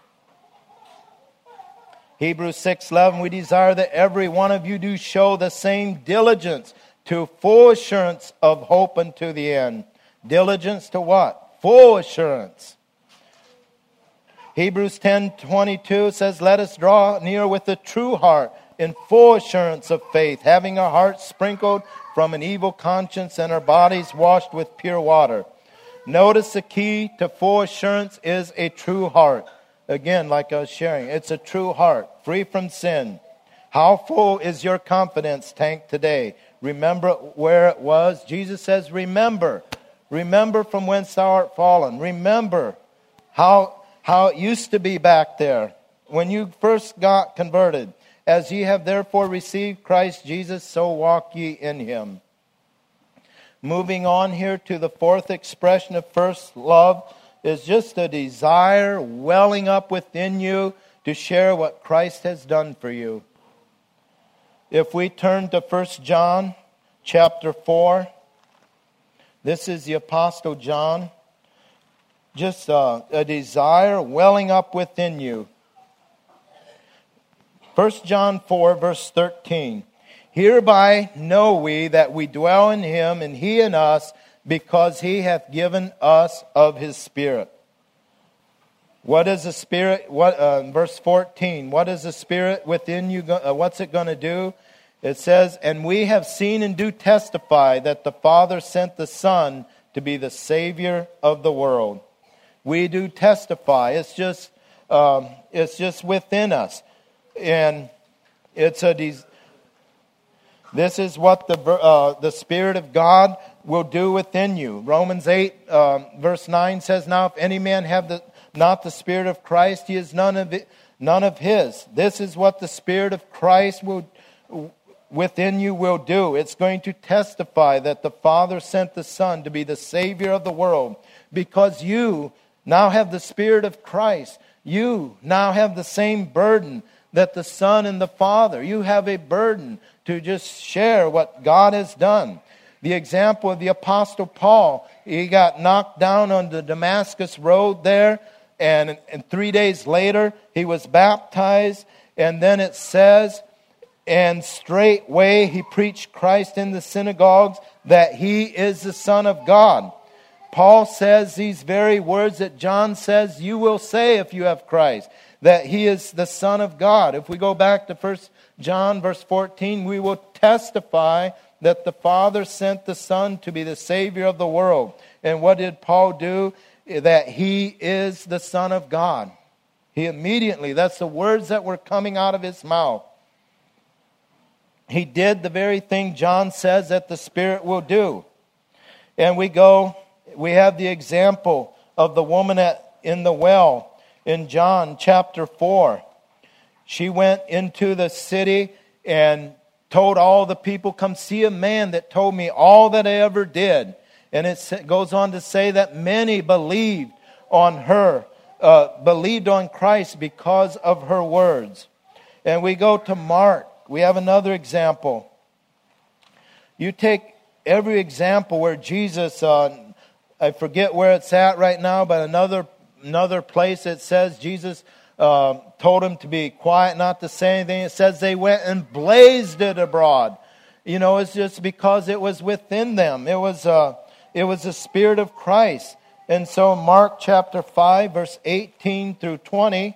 Hebrews six eleven, we desire that every one of you do show the same diligence to full assurance of hope unto the end. Diligence to what? Full assurance. Hebrews ten twenty-two says, let us draw near with a true heart in full assurance of faith, having our hearts sprinkled from an evil conscience and our bodies washed with pure water. Notice the key to full assurance is a true heart. Again, like I was sharing, it's a true heart, free from sin. How full is your confidence tank today? Remember where it was? Jesus says, remember. Remember from whence thou art fallen. Remember how, how it used to be back there when you first got converted. As ye have therefore received Christ Jesus, so walk ye in him. Moving on here to the fourth expression of first love is just a desire welling up within you to share what Christ has done for you. If we turn to First John chapter four, this is the Apostle John. Just a, a desire welling up within you. First John four, verse thirteen. Hereby know we that we dwell in him, and he in us, because he hath given us of his Spirit. What is the Spirit? What uh, verse fourteen? What is the Spirit within you? Uh, what's it going to do? It says, and we have seen and do testify that the Father sent the Son to be the Savior of the world. We do testify. It's just, um, it's just within us. And it's a de- this is what the uh, the Spirit of God will do within you. Romans eight, um, verse nine says, now if any man have the, not the Spirit of Christ, he is none of it, none of his. This is what the Spirit of Christ will within you will do. It's going to testify that the Father sent the Son to be the Savior of the world, because you now have the Spirit of Christ. You now have the same burden that the Son and the Father. You have a burden to just share what God has done. The example of the Apostle Paul, he got knocked down on the Damascus road there, and, and three days later he was baptized, and then it says, and straightway he preached Christ in the synagogues, that he is the Son of God. Paul says these very words that John says you will say if you have Christ, that he is the Son of God. If we go back to First John verse fourteen, we will testify that the Father sent the Son to be the Savior of the world. And what did Paul do? That he is the Son of God. He immediately, that's the words that were coming out of his mouth. He did the very thing John says that the Spirit will do. And we go, we have the example of the woman at, in the well in John chapter four. She went into the city and told all the people, come see a man that told me all that I ever did. And it goes on to say that many believed on her, uh, believed on Christ because of her words. And we go to Mark. We have another example. You take every example where Jesus, uh, I forget where it's at right now, but another another place it says Jesus uh, told him to be quiet, not to say anything. It says they went and blazed it abroad. You know, it's just because it was within them. It was uh, it was the Spirit of Christ. And so Mark chapter five, verse eighteen through twenty,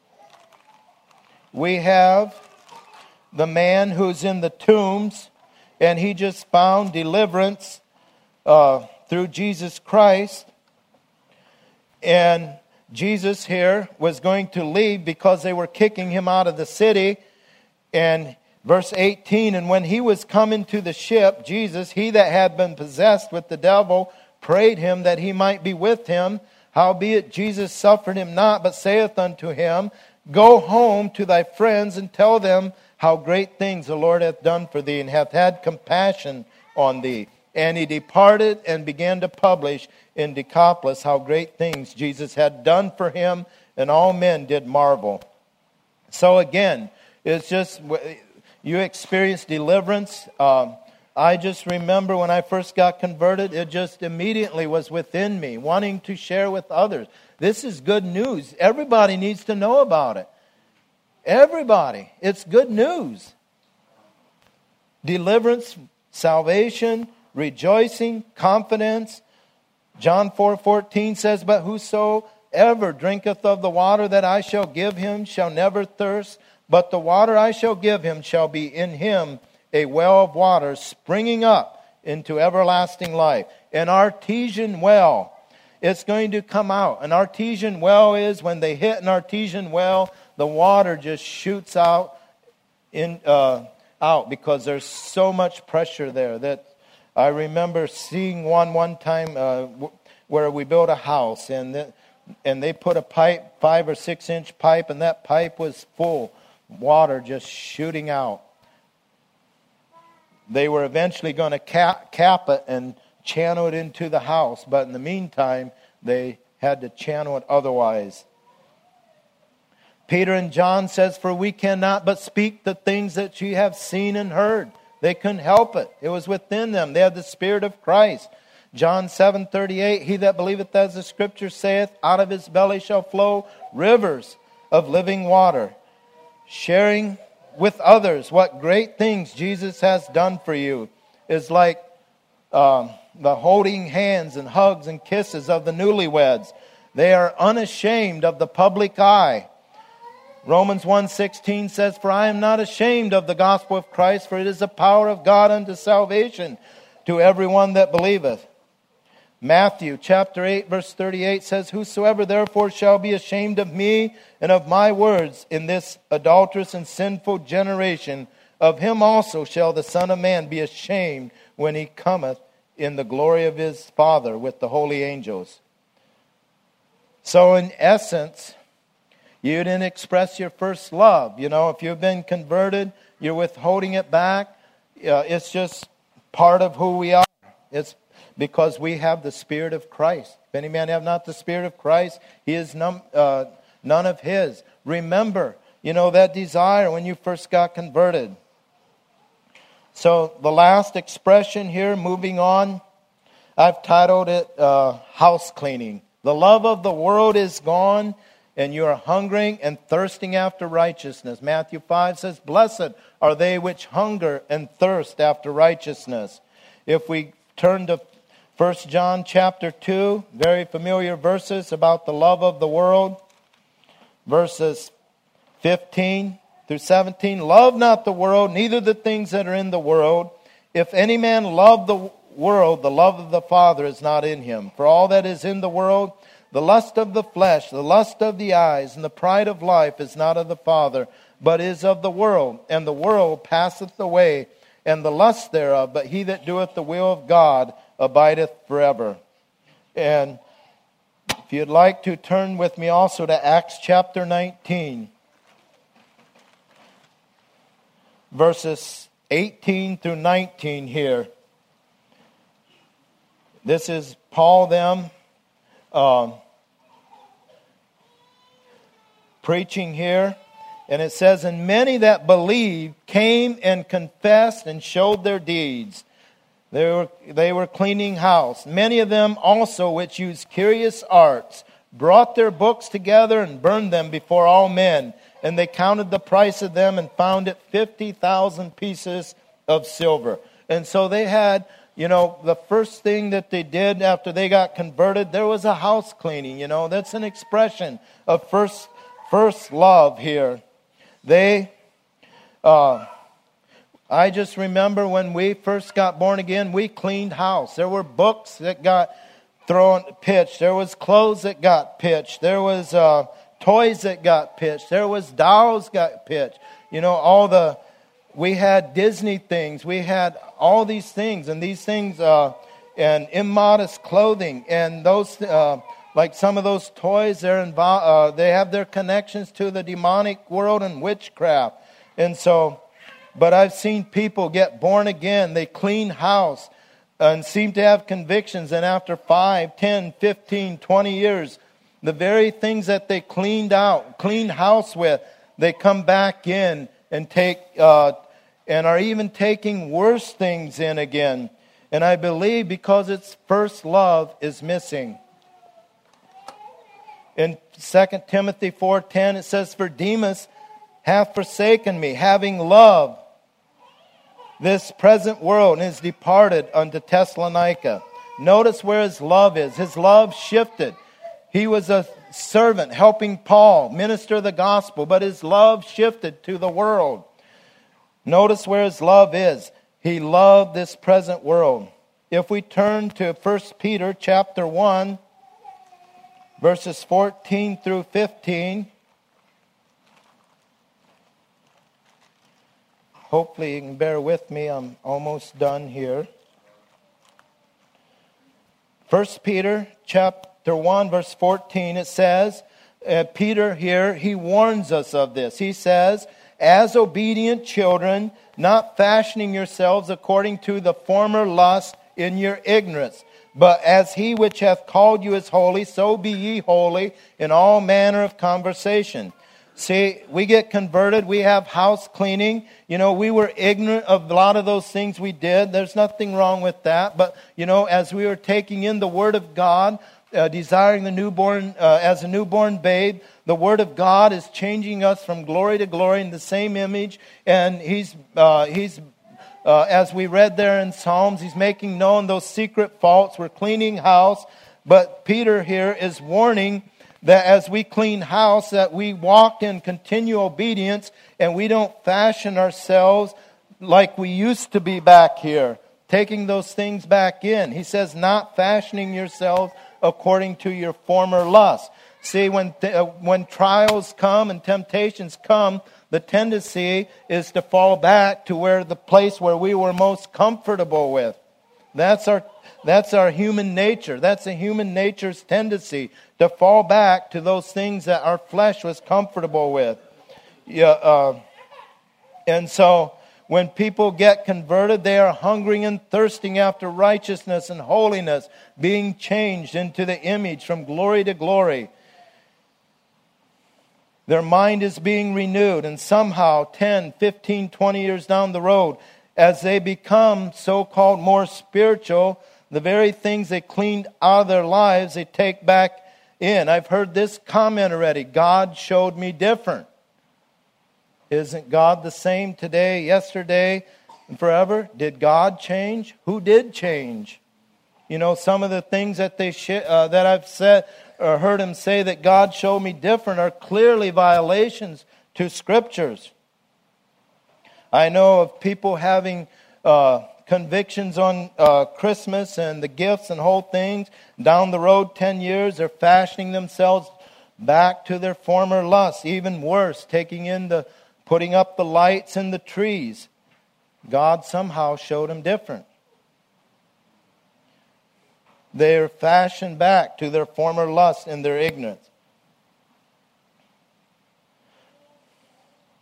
we have the man who's in the tombs, and he just found deliverance uh, through Jesus Christ. And Jesus here was going to leave because they were kicking him out of the city. And verse eighteen, and when he was come into the ship, Jesus, he that had been possessed with the devil, prayed him that he might be with him. Howbeit Jesus suffered him not, but saith unto him, Go home to thy friends and tell them how great things the Lord hath done for thee, and hath had compassion on thee. And he departed and began to publish in Decapolis how great things Jesus had done for him, and all men did marvel. So again, it's just, you experience deliverance. Um, I just remember when I first got converted, it just immediately was within me, wanting to share with others. This is good news. Everybody needs to know about it. Everybody. It's good news. Deliverance, salvation, rejoicing, confidence. John four fourteen says, But whosoever drinketh of the water that I shall give him shall never thirst, but the water I shall give him shall be in him a well of water springing up into everlasting life. An artesian well. It's going to come out. An artesian well is when they hit an artesian well, the water just shoots out in uh, out because there's so much pressure there. That I remember seeing one one time uh, w- where we built a house, and the, and they put a pipe, five or six inch pipe, and that pipe was full, water just shooting out. They were eventually going to cap, cap it and channel it into the house, but in the meantime, they had to channel it otherwise. Peter and John says, For we cannot but speak the things that ye have seen and heard. They couldn't help it. It was within them. They had the Spirit of Christ. John seven thirty-eight, He that believeth as the Scripture saith, out of his belly shall flow rivers of living water. Sharing with others what great things Jesus has done for you is like um, the holding hands and hugs and kisses of the newlyweds. They are unashamed of the public eye. Romans one sixteen says, For I am not ashamed of the gospel of Christ, for it is the power of God unto salvation to everyone that believeth. Matthew chapter eight verse thirty-eight says, Whosoever therefore shall be ashamed of me and of my words in this adulterous and sinful generation, of him also shall the Son of Man be ashamed when he cometh in the glory of his Father with the holy angels. So in essence, you didn't express your first love. You know, if you've been converted, you're withholding it back. Uh, it's just part of who we are. It's because we have the Spirit of Christ. If any man have not the Spirit of Christ, he is none, uh, none of his. Remember, you know, that desire when you first got converted. So the last expression here, moving on, I've titled it uh, house cleaning. The love of the world is gone, and you are hungering and thirsting after righteousness. Matthew five says, Blessed are they which hunger and thirst after righteousness. If we turn to First John chapter two, very familiar verses about the love of the world. Verses fifteen through seventeen. Love not the world, neither the things that are in the world. If any man love the world, the love of the Father is not in him. For all that is in the world, the lust of the flesh, the lust of the eyes, and the pride of life is not of the Father, but is of the world. And the world passeth away, and the lust thereof, but he that doeth the will of God abideth forever. And if you'd like to turn with me also to Acts chapter nineteen, verses eighteen through nineteen here. This is Paul them um, preaching here. And it says, and many that believed came and confessed and showed their deeds. They were, they were cleaning house. Many of them also, which used curious arts, brought their books together and burned them before all men. And they counted the price of them and found it fifty thousand pieces of silver. And so they had, you know, the first thing that they did after they got converted, there was a house cleaning. You know, that's an expression of first, first love here. They, uh, I just remember when we first got born again, we cleaned house. There were books that got thrown, pitched. There was clothes that got pitched. There was uh, toys that got pitched. There was dolls got pitched. You know, all the, we had Disney things. We had all these things, and these things, uh, and immodest clothing, and those, uh, like some of those toys, they're involved, uh, they have their connections to the demonic world and witchcraft. And so, but I've seen people get born again. They clean house and seem to have convictions. And after five, ten, fifteen, twenty years, the very things that they cleaned out, cleaned house with, they come back in and take, uh, and are even taking worse things in again. And I believe because its first love is missing. In Second Timothy four ten, it says, for Demas hath forsaken me, having loved this present world, and is departed unto Thessalonica. Notice where his love is. His love shifted. He was a servant helping Paul minister the gospel, but his love shifted to the world. Notice where his love is. He loved this present world. If we turn to First Peter chapter one, verses fourteen through fifteen. Hopefully you can bear with me. I'm almost done here. First Peter chapter one, verse fourteen, it says, uh, Peter here, he warns us of this. He says, as obedient children, not fashioning yourselves according to the former lust in your ignorance, but as he which hath called you is holy, so be ye holy in all manner of conversation. See, we get converted, we have house cleaning. You know, we were ignorant of a lot of those things we did. There's nothing wrong with that. But, you know, as we were taking in the Word of God, uh, desiring the newborn, uh, as a newborn babe, the Word of God is changing us from glory to glory in the same image. And He's, uh, He's, Uh, as we read there in Psalms, He's making known those secret faults. We're cleaning house. But Peter here is warning that as we clean house, that we walk in continual obedience and we don't fashion ourselves like we used to be back here, taking those things back in. He says, not fashioning yourselves according to your former lust. See, when th- uh, when trials come and temptations come, the tendency is to fall back to where the place where we were most comfortable with. That's our that's our human nature. That's a human nature's tendency to fall back to those things that our flesh was comfortable with. Yeah, uh, and so when people get converted, they are hungering and thirsting after righteousness and holiness, being changed into the image from glory to glory. Their mind is being renewed, and somehow ten, fifteen, twenty years down the road, as they become so-called more spiritual, the very things they cleaned out of their lives, they take back in. I've heard this comment already, God showed me different. Isn't God the same today, yesterday, and forever? Did God change? Who did change? You know, some of the things that they sh- uh, that I've said or heard him say that God showed me different are clearly violations to Scriptures. I know of people having uh, convictions on uh, Christmas and the gifts and whole things. Down the road, ten years, they're fashioning themselves back to their former lusts. Even worse, taking in the, putting up the lights and the trees. God somehow showed them different. They're fashioned back to their former lust and their ignorance.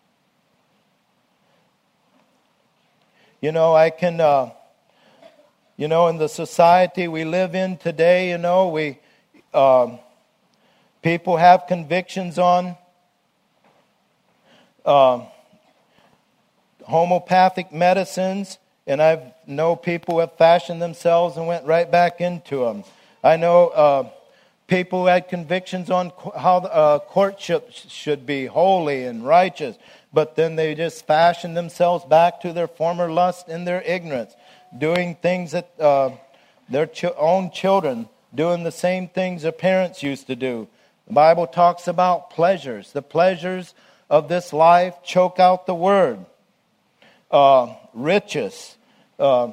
You know, I can, uh, You know, in the society we live in today, you know, we uh, people have convictions on uh, homeopathic medicines, and I know people who have fashioned themselves and went right back into them. I know uh, people who had convictions on how uh, courtship should be holy and righteous, but then they just fashioned themselves back to their former lust in their ignorance, doing things that uh, their ch- own children, doing the same things their parents used to do. The Bible talks about pleasures. The pleasures of this life choke out the word. Uh, riches. Uh,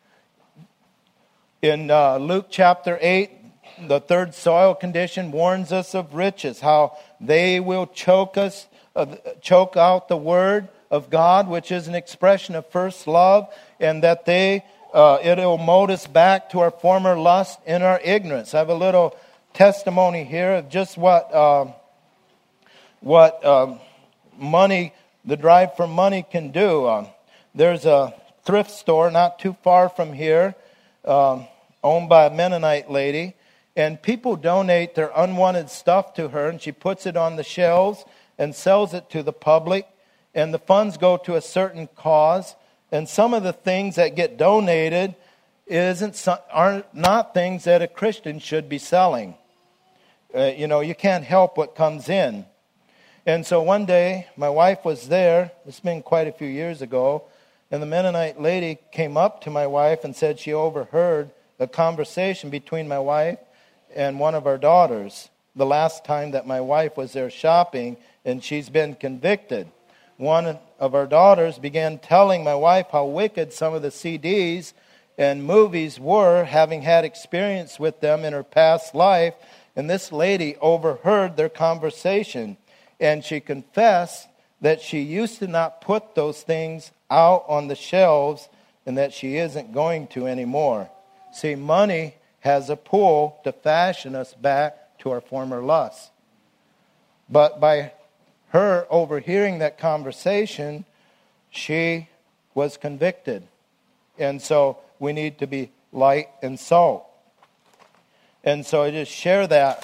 in uh, Luke chapter eight, the third soil condition warns us of riches, how they will choke us, uh, choke out the word of God, which is an expression of first love, and that they uh, it'll mold us back to our former lust in our ignorance. I have a little testimony here of just what uh, what uh, money, the drive for money, can do. Uh, there's a thrift store not too far from here, um, owned by a Mennonite lady, and people donate their unwanted stuff to her, and she puts it on the shelves and sells it to the public, and the funds go to a certain cause. And some of the things that get donated isn't are not things that a Christian should be selling. Uh, you know, you can't help what comes in. And so one day, my wife was there. It's been quite a few years ago. And the Mennonite lady came up to my wife and said she overheard a conversation between my wife and one of our daughters the last time that my wife was there shopping, and she's been convicted. One of our daughters began telling my wife how wicked some of the C Ds and movies were, having had experience with them in her past life. And this lady overheard their conversation, and she confessed that she used to not put those things out on the shelves and that she isn't going to anymore. See, money has a pull to fashion us back to our former lusts. But by her overhearing that conversation, she was convicted. And so we need to be light and salt. And so I just share that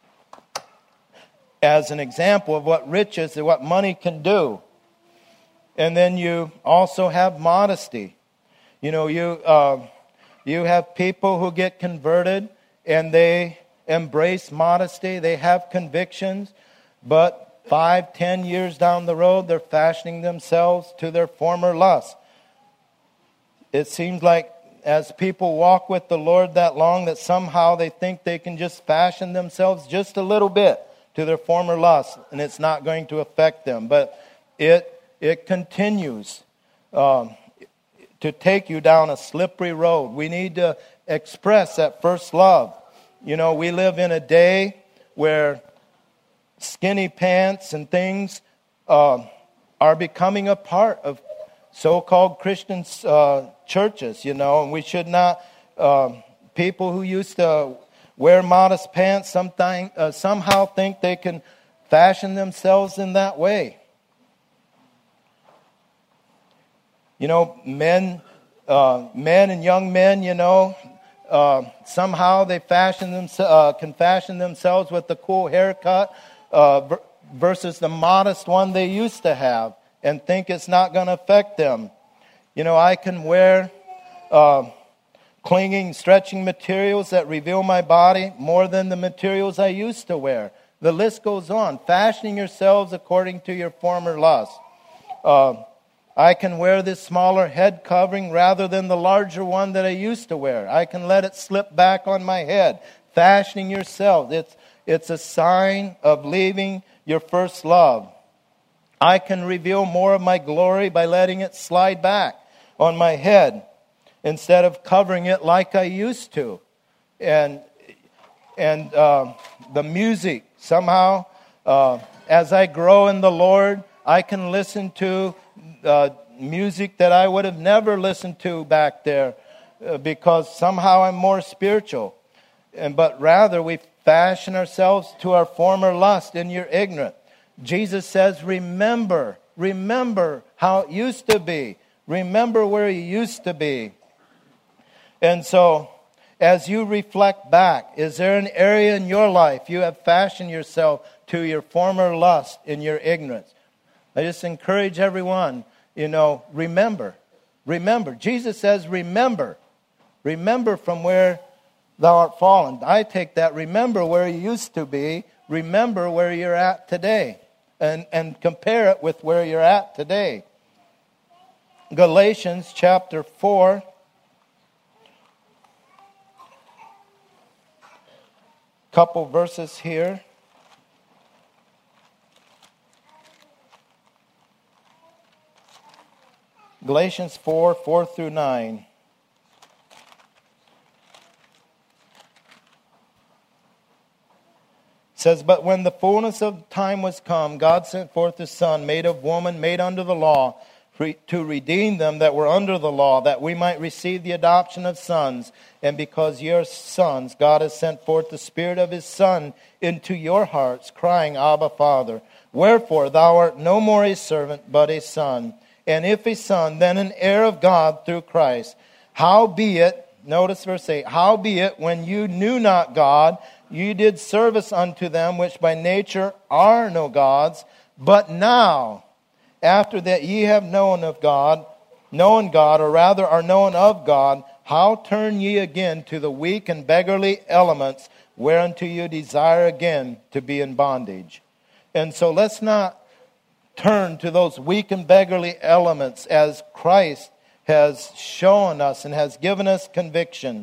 as an example of what riches and what money can do. And then you also have modesty. You know, you uh, you have people who get converted and they embrace modesty. They have convictions, but Five, ten years down the road, they're fashioning themselves to their former lust. It seems like as people walk with the Lord that long, that somehow they think they can just fashion themselves just a little bit to their former lust, and it's not going to affect them. But it it continues um, to take you down a slippery road. We need to express that first love. You know, we live in a day where skinny pants and things uh, are becoming a part of so-called Christian uh, churches, you know, and we should not, uh, people who used to wear modest pants sometime, uh, somehow think they can fashion themselves in that way. You know, men, uh, men and young men, you know, uh, somehow they fashion them, uh, can fashion themselves with the cool haircut, Uh, versus the modest one they used to have, and think it's not going to affect them. You know, I can wear uh, clinging, stretching materials that reveal my body more than the materials I used to wear. The list goes on. Fashioning yourselves according to your former lust. Uh, I can wear this smaller head covering rather than the larger one that I used to wear. I can let it slip back on my head. Fashioning yourselves. It's It's a sign of leaving your first love. I can reveal more of my glory by letting it slide back on my head instead of covering it like I used to. And and uh, the music, somehow, uh, as I grow in the Lord, I can listen to uh, music that I would have never listened to back there uh, because somehow I'm more spiritual. And but rather we fashion ourselves to our former lust, and you're ignorant. Jesus says, remember, remember how it used to be. Remember where you used to be. And so, as you reflect back, is there an area in your life you have fashioned yourself to your former lust in your ignorance? I just encourage everyone, you know, remember. Remember. Jesus says, remember. Remember from where thou art fallen. I take that, remember where you used to be. Remember where you're at today. And, and compare it with where you're at today. Galatians chapter four. Couple verses here. Galatians four, four through nine. It says, but when the fullness of time was come, God sent forth His Son, made of woman, made under the law, to redeem them that were under the law, that we might receive the adoption of sons. And because ye are sons, God has sent forth the Spirit of His Son into your hearts, crying, Abba, Father. Wherefore thou art no more a servant, but a son. And if a son, then an heir of God through Christ. Howbeit, notice verse eight, howbeit when you knew not God, you did service unto them which by nature are no gods. But now, after that ye have known of God, known God, or rather are known of God, how turn ye again to the weak and beggarly elements, whereunto you desire again to be in bondage? And so let's not turn to those weak and beggarly elements as Christ has shown us and has given us conviction.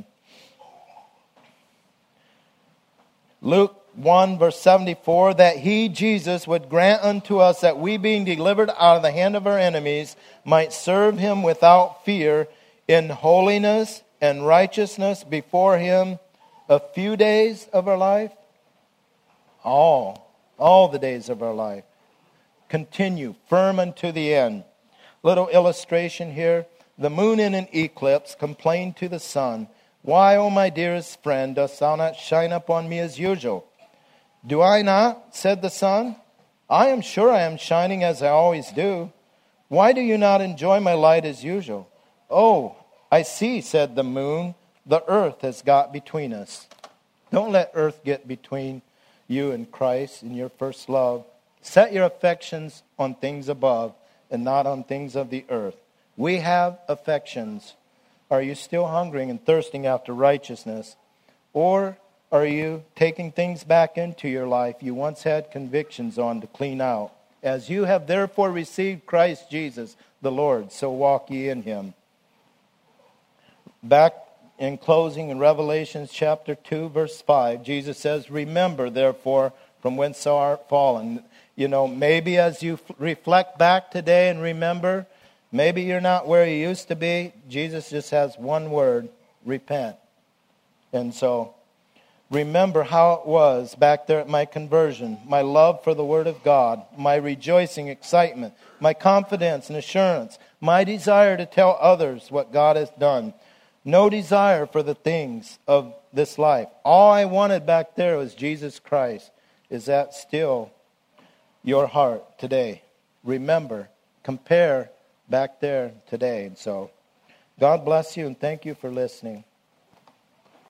Luke one verse seventy-four, that He, Jesus, would grant unto us that we, being delivered out of the hand of our enemies, might serve Him without fear in holiness and righteousness before Him a few days of our life. All, all the days of our life. Continue firm unto the end. Little illustration here. The moon in an eclipse complained to the sun, why, O my dearest friend, dost thou not shine upon me as usual? Do I not? Said the sun. I am sure I am shining as I always do. Why do you not enjoy my light as usual? Oh, I see, said the moon. The earth has got between us. Don't let earth get between you and Christ in your first love. Set your affections on things above and not on things of the earth. We have affections. Are you still hungering and thirsting after righteousness? Or are you taking things back into your life you once had convictions on to clean out? As you have therefore received Christ Jesus the Lord, so walk ye in Him. Back in closing in Revelation chapter two, verse five, Jesus says, remember therefore from whence thou art fallen. You know, maybe as you f- reflect back today and remember, maybe you're not where you used to be. Jesus just has one word, repent. And so, remember how it was back there at my conversion, my love for the Word of God, my rejoicing, excitement, my confidence and assurance, my desire to tell others what God has done. No desire for the things of this life. All I wanted back there was Jesus Christ. Is that still your heart today? Remember, compare back there today. And so, God bless you and thank you for listening.